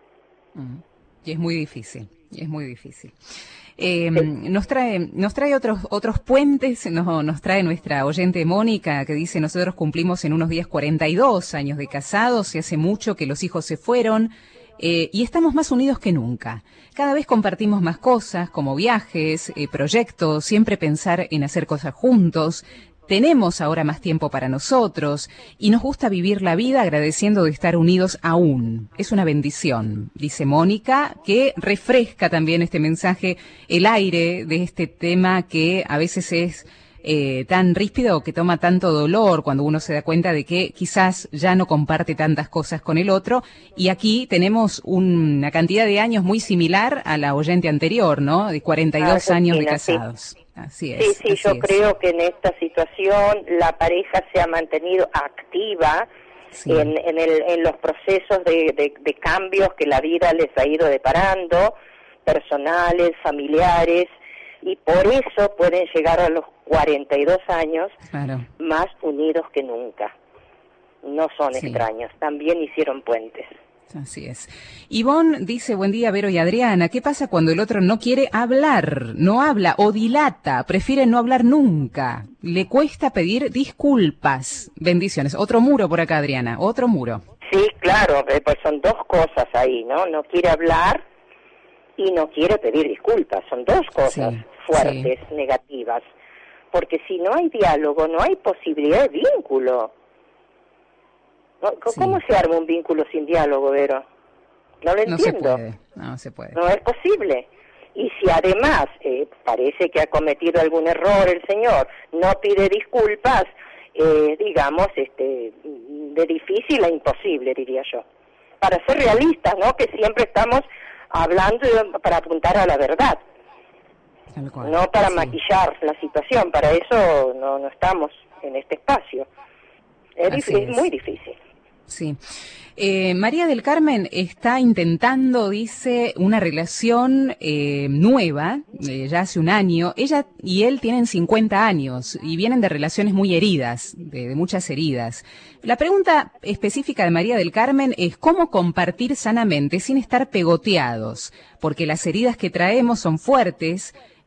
Mm. Y es muy difícil, y es muy difícil. Eh, sí. Nos trae, nos trae otros otros puentes, nos, nos trae nuestra oyente Mónica, que dice, nosotros cumplimos en unos días cuarenta y dos años de casados, y hace mucho que los hijos se fueron, eh, y estamos más unidos que nunca. Cada vez compartimos más cosas, como viajes, eh, proyectos, siempre pensar en hacer cosas juntos. Tenemos ahora más tiempo para nosotros y nos gusta vivir la vida agradeciendo de estar unidos aún. Es una bendición, dice Mónica, que refresca también este mensaje, el aire de este tema que a veces es eh, tan ríspido, que toma tanto dolor cuando uno se da cuenta de que quizás ya no comparte tantas cosas con el otro. Y aquí tenemos una cantidad de años muy similar a la oyente anterior, ¿no? De cuarenta y dos años de casados. Sí. Así es. Sí, sí, así yo es. creo que en esta situación la pareja se ha mantenido activa sí. en, en, el, en los procesos de, de, de cambios que la vida les ha ido deparando, personales, familiares, y por eso pueden llegar a los cuarenta y dos años claro. más unidos que nunca. No son sí. extraños, también hicieron puentes. Así es. Ivonne dice, buen día, Vero y Adriana, ¿qué pasa cuando el otro no quiere hablar, no habla o dilata, prefiere no hablar nunca? Le cuesta pedir disculpas. Bendiciones. Otro muro por acá, Adriana, otro muro. Sí, claro, pues son dos cosas ahí, ¿no? No quiere hablar y no quiere pedir disculpas. Son dos cosas sí, fuertes, sí. negativas. Porque si no hay diálogo, no hay posibilidad de vínculo. ¿Cómo sí. se arma un vínculo sin diálogo, Vero? No lo entiendo. No se puede, no se puede. No es posible. Y si además eh, parece que ha cometido algún error el señor, no pide disculpas, eh, digamos, este, de difícil a imposible, diría yo. Para ser realistas, ¿no? Que siempre estamos hablando para apuntar a la verdad. Tal cual, no para sí. maquillar la situación. Para eso no, no estamos en este espacio. Es, dif- es. es muy difícil. Sí. Eh, María del Carmen está intentando, dice, una relación eh, nueva, eh, ya hace un año. Ella y él tienen cincuenta años y vienen de relaciones muy heridas, de, de muchas heridas. La pregunta específica de María del Carmen es cómo compartir sanamente sin estar pegoteados, porque las heridas que traemos son fuertes.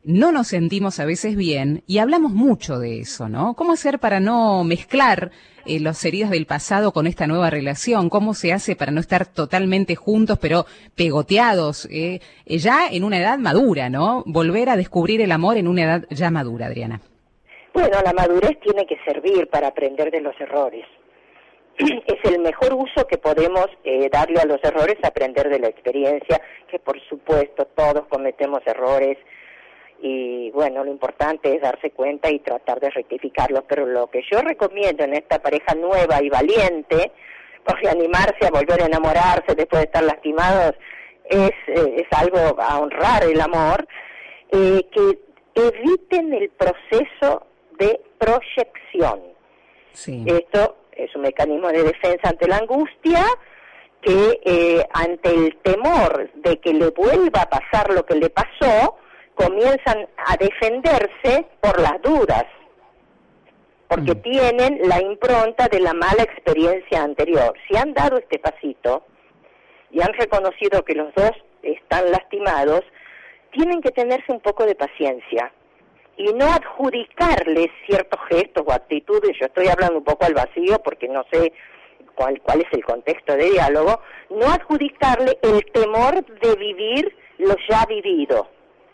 no nos sentimos a veces bien y hablamos mucho de eso, ¿no? ¿Cómo hacer para no mezclar eh, las heridas del pasado con esta nueva relación? ¿Cómo se hace para no estar totalmente juntos pero pegoteados? Eh, ya en una edad madura, ¿no? Volver a descubrir el amor en una edad ya madura, Adriana. Bueno, la madurez tiene que servir para aprender de los errores. Es el mejor uso que podemos eh, darle a los errores, aprender de la experiencia, que por supuesto todos cometemos errores y bueno, lo importante es darse cuenta y tratar de rectificarlos, pero lo que yo recomiendo en esta pareja nueva y valiente, porque animarse a volver a enamorarse después de estar lastimados es, eh, es algo a honrar el amor, eh, que eviten el proceso de proyección. Sí. Esto es un mecanismo de defensa ante la angustia, que eh, ante el temor de que le vuelva a pasar lo que le pasó, comienzan a defenderse por las dudas, porque mm. tienen la impronta de la mala experiencia anterior. Si han dado este pasito y han reconocido que los dos están lastimados, tienen que tenerse un poco de paciencia y no adjudicarles ciertos gestos o actitudes. Yo estoy hablando un poco al vacío porque no sé cuál, cuál es el contexto de diálogo. No adjudicarle el temor de vivir lo ya vivido.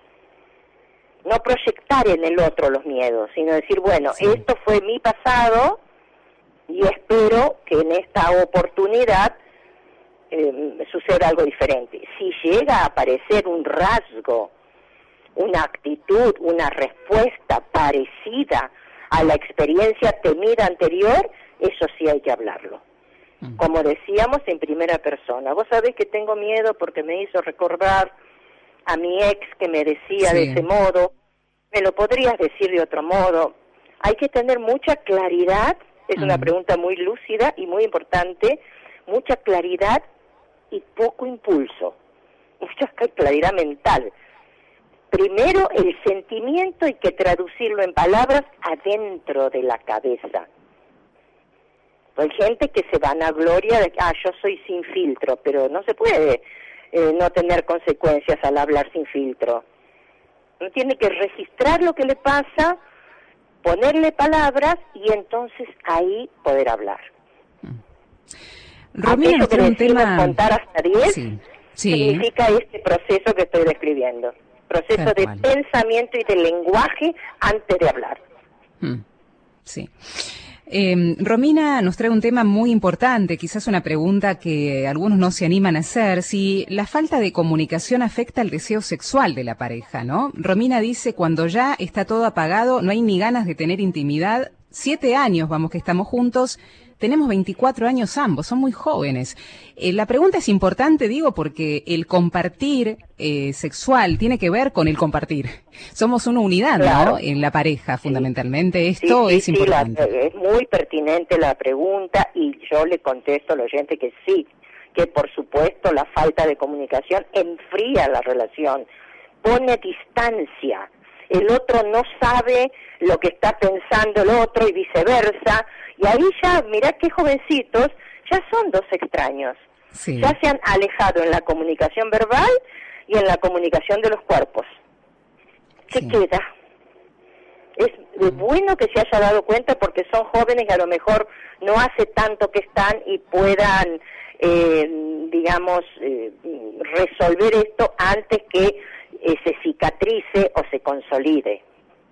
No proyectar en el otro los miedos, sino decir, bueno, sí, esto fue mi pasado y espero que en esta oportunidad eh, suceda algo diferente. Si llega a aparecer un rasgo, una actitud, una respuesta parecida a la experiencia temida anterior, eso sí hay que hablarlo. Uh-huh. Como decíamos, en primera persona. Vos sabés que tengo miedo porque me hizo recordar a mi ex que me decía sí. de ese modo. ¿Me lo podrías decir de otro modo? Hay que tener mucha claridad, es uh-huh. una pregunta muy lúcida y muy importante, mucha claridad y poco impulso, mucha claridad mental. Primero, el sentimiento hay que traducirlo en palabras adentro de la cabeza. Hay gente que se vanagloria de que, ah, yo soy sin filtro, pero no se puede eh, no tener consecuencias al hablar sin filtro. Uno tiene que registrar lo que le pasa, ponerle palabras y entonces ahí poder hablar. Romina, aquello que un decimos tema... contar hasta diez sí, sí. significa este proceso que estoy describiendo. Proceso Tal de cual. Pensamiento y de lenguaje antes de hablar. Mm, sí. Eh, Romina nos trae un tema muy importante, quizás una pregunta que algunos no se animan a hacer, si la falta de comunicación afecta el deseo sexual de la pareja, ¿no? Romina dice, cuando ya está todo apagado, no hay ni ganas de tener intimidad. Siete años, vamos, que estamos juntos. Tenemos veinticuatro años ambos, son muy jóvenes. Eh, la pregunta es importante, digo, porque el compartir eh, sexual tiene que ver con el compartir. Somos una unidad, claro. ¿no? En la pareja, sí. fundamentalmente. Esto sí, sí, es importante. Sí, la, es muy pertinente la pregunta y yo le contesto al oyente que sí, que por supuesto la falta de comunicación enfría la relación, pone distancia. El otro no sabe lo que está pensando el otro y viceversa. Y ahí ya, mirá qué jovencitos, ya son dos extraños. Sí. Ya se han alejado en la comunicación verbal y en la comunicación de los cuerpos. ¿Qué sí. queda? Es uh-huh. bueno que se haya dado cuenta porque son jóvenes y a lo mejor no hace tanto que están y puedan, eh, digamos, eh, resolver esto antes que eh, se cicatrice o se consolide.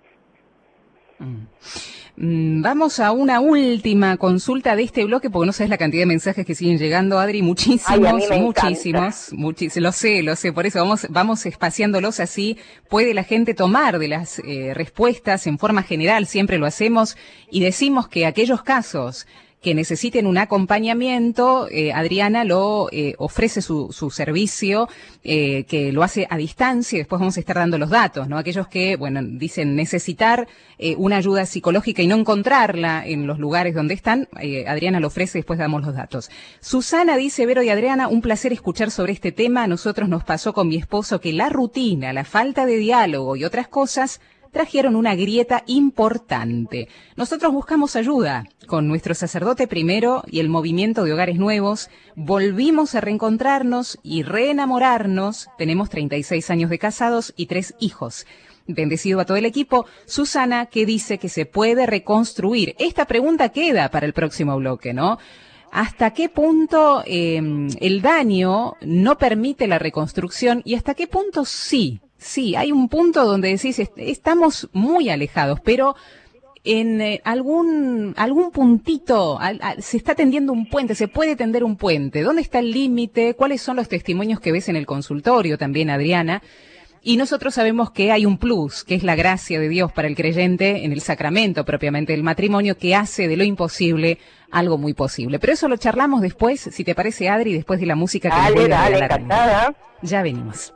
Uh-huh. Vamos a una última consulta de este bloque, porque no sabes la cantidad de mensajes que siguen llegando, Adri, muchísimos, Ay, muchísimos, muchísimos, lo sé, lo sé, por eso vamos vamos espaciándolos así, puede la gente tomar de las eh, respuestas en forma general, siempre lo hacemos, y decimos que aquellos casos que necesiten un acompañamiento, eh, Adriana lo eh, ofrece su, su servicio, eh, que lo hace a distancia, y después vamos a estar dando los datos, ¿no? Aquellos que, bueno, dicen necesitar eh, una ayuda psicológica y no encontrarla en los lugares donde están, eh, Adriana lo ofrece y después damos los datos. Susana dice, Vero y Adriana, un placer escuchar sobre este tema. A nosotros nos pasó con mi esposo que la rutina, la falta de diálogo y otras cosas trajeron una grieta importante. Nosotros buscamos ayuda con nuestro sacerdote primero y el movimiento de hogares nuevos. Volvimos a reencontrarnos y reenamorarnos. Tenemos treinta y seis años de casados y tres hijos. bendecido a todo el equipo. Susana, que dice que se puede reconstruir. Esta pregunta queda para el próximo bloque, ¿no? ¿Hasta qué punto eh, el daño no permite la reconstrucción y hasta qué punto sí? Sí, hay un punto donde decís, est- estamos muy alejados, pero en eh, algún algún puntito al, al, se está tendiendo un puente, se puede tender un puente. ¿Dónde está el límite? ¿Cuáles son los testimonios que ves en el consultorio también, Adriana? Y nosotros sabemos que hay un plus, que es la gracia de Dios para el creyente en el sacramento propiamente del matrimonio, que hace de lo imposible algo muy posible. Pero eso lo charlamos después, si te parece, Adri, después de la música que nos Dale, vuelve a dale, regalar. encantada. Ya venimos.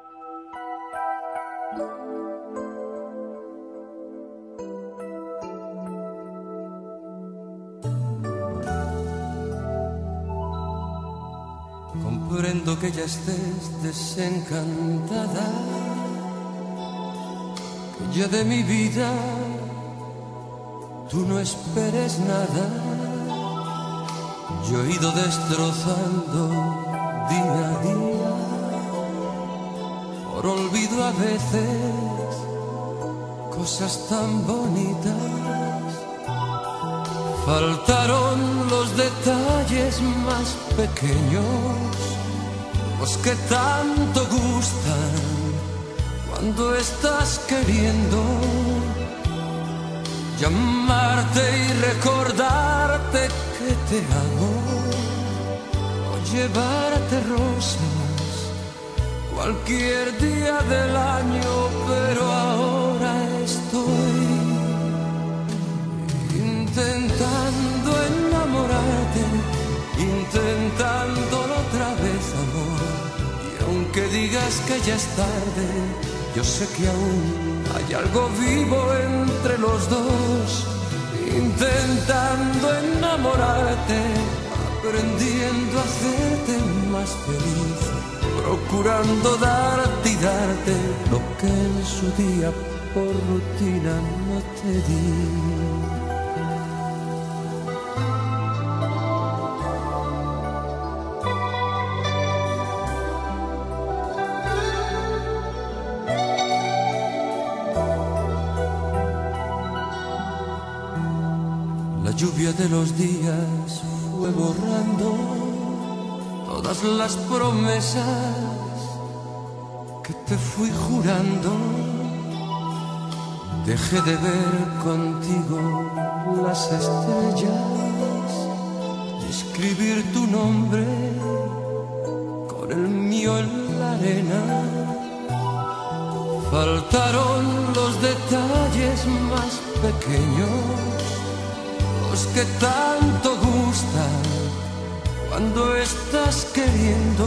Comprendo que ya estés desencantada, que ya de mi vida tú no esperes nada. Yo he ido destrozando día a día, por olvido a veces, cosas tan bonitas. Faltaron los detalles más pequeños, los que tanto gustan cuando estás queriendo llamarte y recordarte que te amo, o llevarte rosas cualquier día del año. Pero ahora estoy intentando enamorarte, intentándolo otra vez, amor. Y aunque digas que ya es tarde, yo sé que aún hay algo vivo entre los dos. Intentando enamorarte, aprendiendo a hacerte más feliz, procurando darte y darte lo que en su día por rutina no te di. La lluvia de los días fue borrando todas las promesas que te fui jurando. Dejé de ver contigo las estrellas y escribir tu nombre con el mío en la arena. Faltaron los detalles más pequeños, los que tanto gustan cuando estás queriendo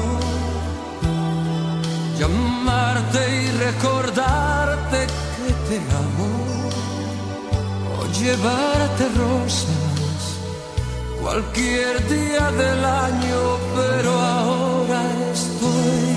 llamarte y recordarte que te amo, o llevarte rosas cualquier día del año. Pero ahora estoy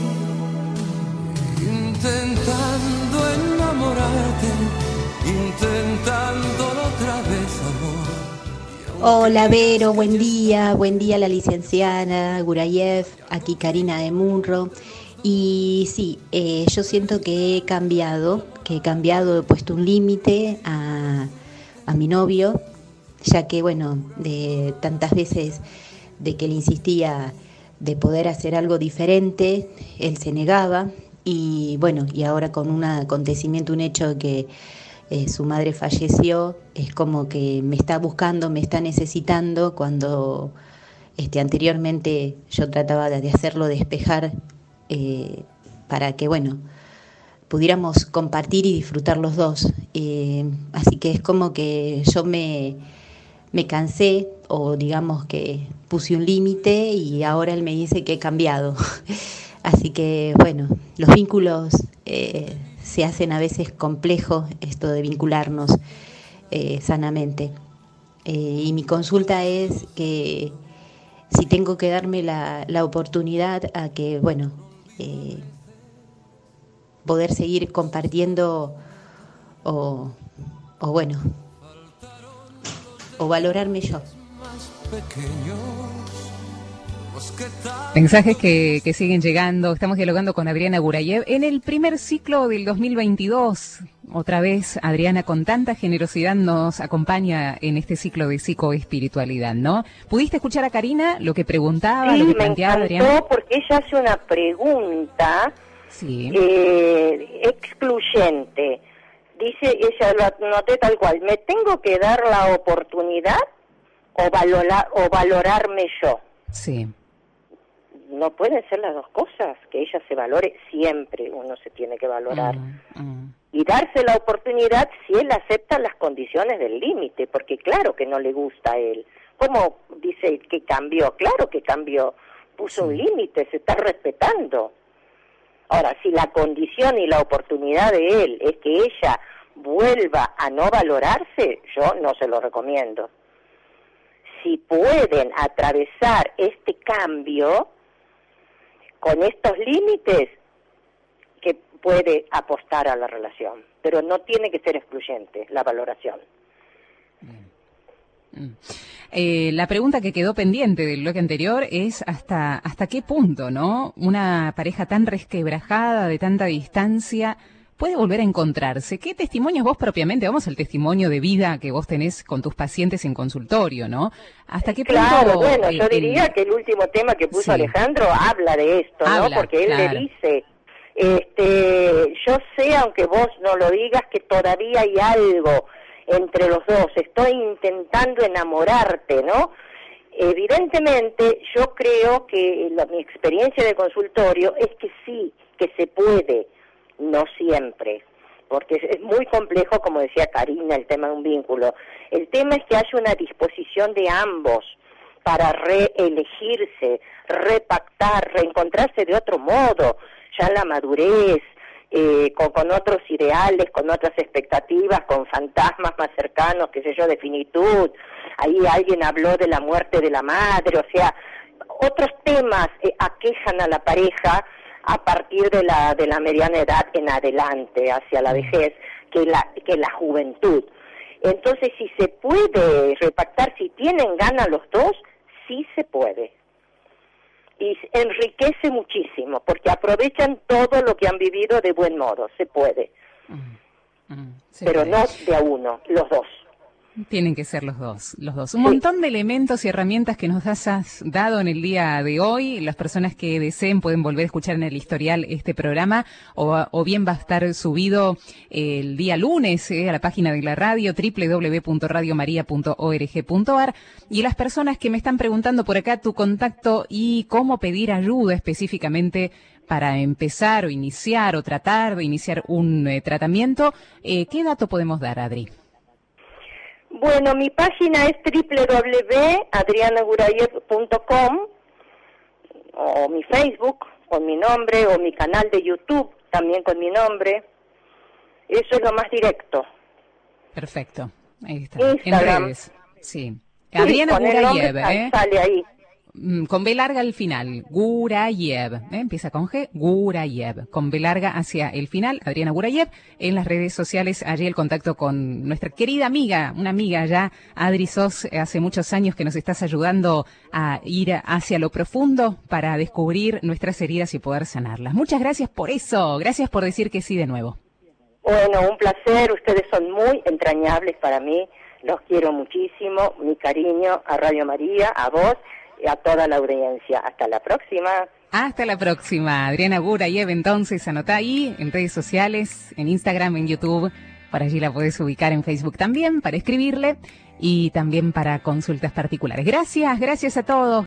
intentando enamorarte, intentándolo otra vez, amor. Hola Vero, buen día, buen día la licenciada Gurayev, aquí Karina de Munro. Y sí, eh, yo siento que he cambiado, que he cambiado, he puesto un límite a, a mi novio, ya que bueno, de tantas veces de que le insistía de poder hacer algo diferente, él se negaba. Y bueno, y ahora con un acontecimiento, un hecho que eh, su madre falleció, es como que me está buscando, me está necesitando, cuando este, anteriormente yo trataba de hacerlo despejar eh, para que, bueno, pudiéramos compartir y disfrutar los dos. Eh, así que es como que yo me, me cansé, o digamos que puse un límite, y ahora él me dice que he cambiado. Así que, bueno, los vínculos eh, se hacen a veces complejos, esto de vincularnos eh, sanamente. Eh, y mi consulta es que si tengo que darme la, la oportunidad a que, bueno, eh, poder seguir compartiendo o, o, bueno, o valorarme yo. Mensajes que, que siguen llegando. Estamos dialogando con Adriana Gurayev en el primer ciclo del dos mil veintidós. Otra vez, Adriana, con tanta generosidad nos acompaña en este ciclo de psicoespiritualidad, ¿no? ¿Pudiste escuchar a Karina lo que preguntaba, sí, lo que me planteaba encantó Adriana? Porque ella hace una pregunta sí. eh, excluyente. Dice, ella lo noté tal cual, ¿me tengo que dar la oportunidad o, valorar, o valorarme yo? Sí. No pueden ser las dos cosas, que ella se valore, siempre uno se tiene que valorar. Mm, mm. Y darse la oportunidad si él acepta las condiciones del límite, porque claro que no le gusta a él. ¿Cómo dice que cambió? Claro que cambió, puso Sí. un límite, se está respetando. Ahora, si la condición y la oportunidad de él es que ella vuelva a no valorarse, yo no se lo recomiendo. Si pueden atravesar este cambio con estos límites, que puede apostar a la relación, pero no tiene que ser excluyente la valoración. Eh, la pregunta que quedó pendiente del bloque anterior es hasta hasta qué punto, ¿no? Una pareja tan resquebrajada, de tanta distancia, puede volver a encontrarse. ¿Qué testimonios vos propiamente? Vamos al testimonio de vida que vos tenés con tus pacientes en consultorio, ¿no? ¿Hasta qué Claro, punto? bueno, eh, yo diría el... que el último tema que puso Sí. Alejandro habla de esto, Habla, ¿no? Porque él claro. le dice, este, yo sé, aunque vos no lo digas, que todavía hay algo entre los dos, estoy intentando enamorarte, ¿no? Evidentemente, yo creo que la, mi experiencia de consultorio es que sí, que se puede, no siempre, porque es, es muy complejo, como decía Karina, el tema de un vínculo. El tema es que haya una disposición de ambos para reelegirse, repactar, reencontrarse de otro modo, ya en la madurez, eh, con, con otros ideales, con otras expectativas, con fantasmas más cercanos, qué sé yo, de finitud. Ahí alguien habló de la muerte de la madre, o sea, otros temas eh, aquejan a la pareja a partir de la de la mediana edad en adelante, hacia la vejez, que la, que la juventud. Entonces, si se puede repactar, si tienen ganas los dos, sí se puede. Y enriquece muchísimo, porque aprovechan todo lo que han vivido de buen modo, se puede. Mm, mm, se Pero puede. no de a uno, los dos. Tienen que ser los dos, los dos. Un Sí. montón de elementos y herramientas que nos has dado en el día de hoy. Las personas que deseen pueden volver a escuchar en el historial este programa, o, o bien va a estar subido el día lunes eh, a la página de la radio, doble u doble u doble u punto radio maría punto org punto a r. Y las personas que me están preguntando por acá tu contacto y cómo pedir ayuda específicamente para empezar o iniciar o tratar de iniciar un eh, tratamiento, eh, ¿qué dato podemos dar, Adri? Bueno, mi página es doble u doble u doble u punto adriana gurayev punto com, o mi Facebook con mi nombre, o mi canal de YouTube también con mi nombre. Eso es lo más directo. Perfecto, ahí está. Instagram. En redes, sí. Adriana Sí, con el nombre Gurayev, sal- ¿eh? sale ahí. Mm, Con B larga al final, Gurayev, ¿eh? Empieza con G, Gurayev, con B larga hacia el final, Adriana Gurayev. En las redes sociales, allí el contacto con nuestra querida amiga, una amiga ya, Adri Sos, eh, hace muchos años que nos estás ayudando a ir hacia lo profundo para descubrir nuestras heridas y poder sanarlas. Muchas gracias por eso, gracias por decir que sí de nuevo. Bueno, un placer, ustedes son muy entrañables para mí, los quiero muchísimo, mi cariño a Radio María, a vos y a toda la audiencia. Hasta la próxima. Hasta la próxima, Adriana Gurayev, entonces anotá ahí en redes sociales, en Instagram, en YouTube, por allí la podés ubicar en Facebook también para escribirle y también para consultas particulares. Gracias, gracias a todos.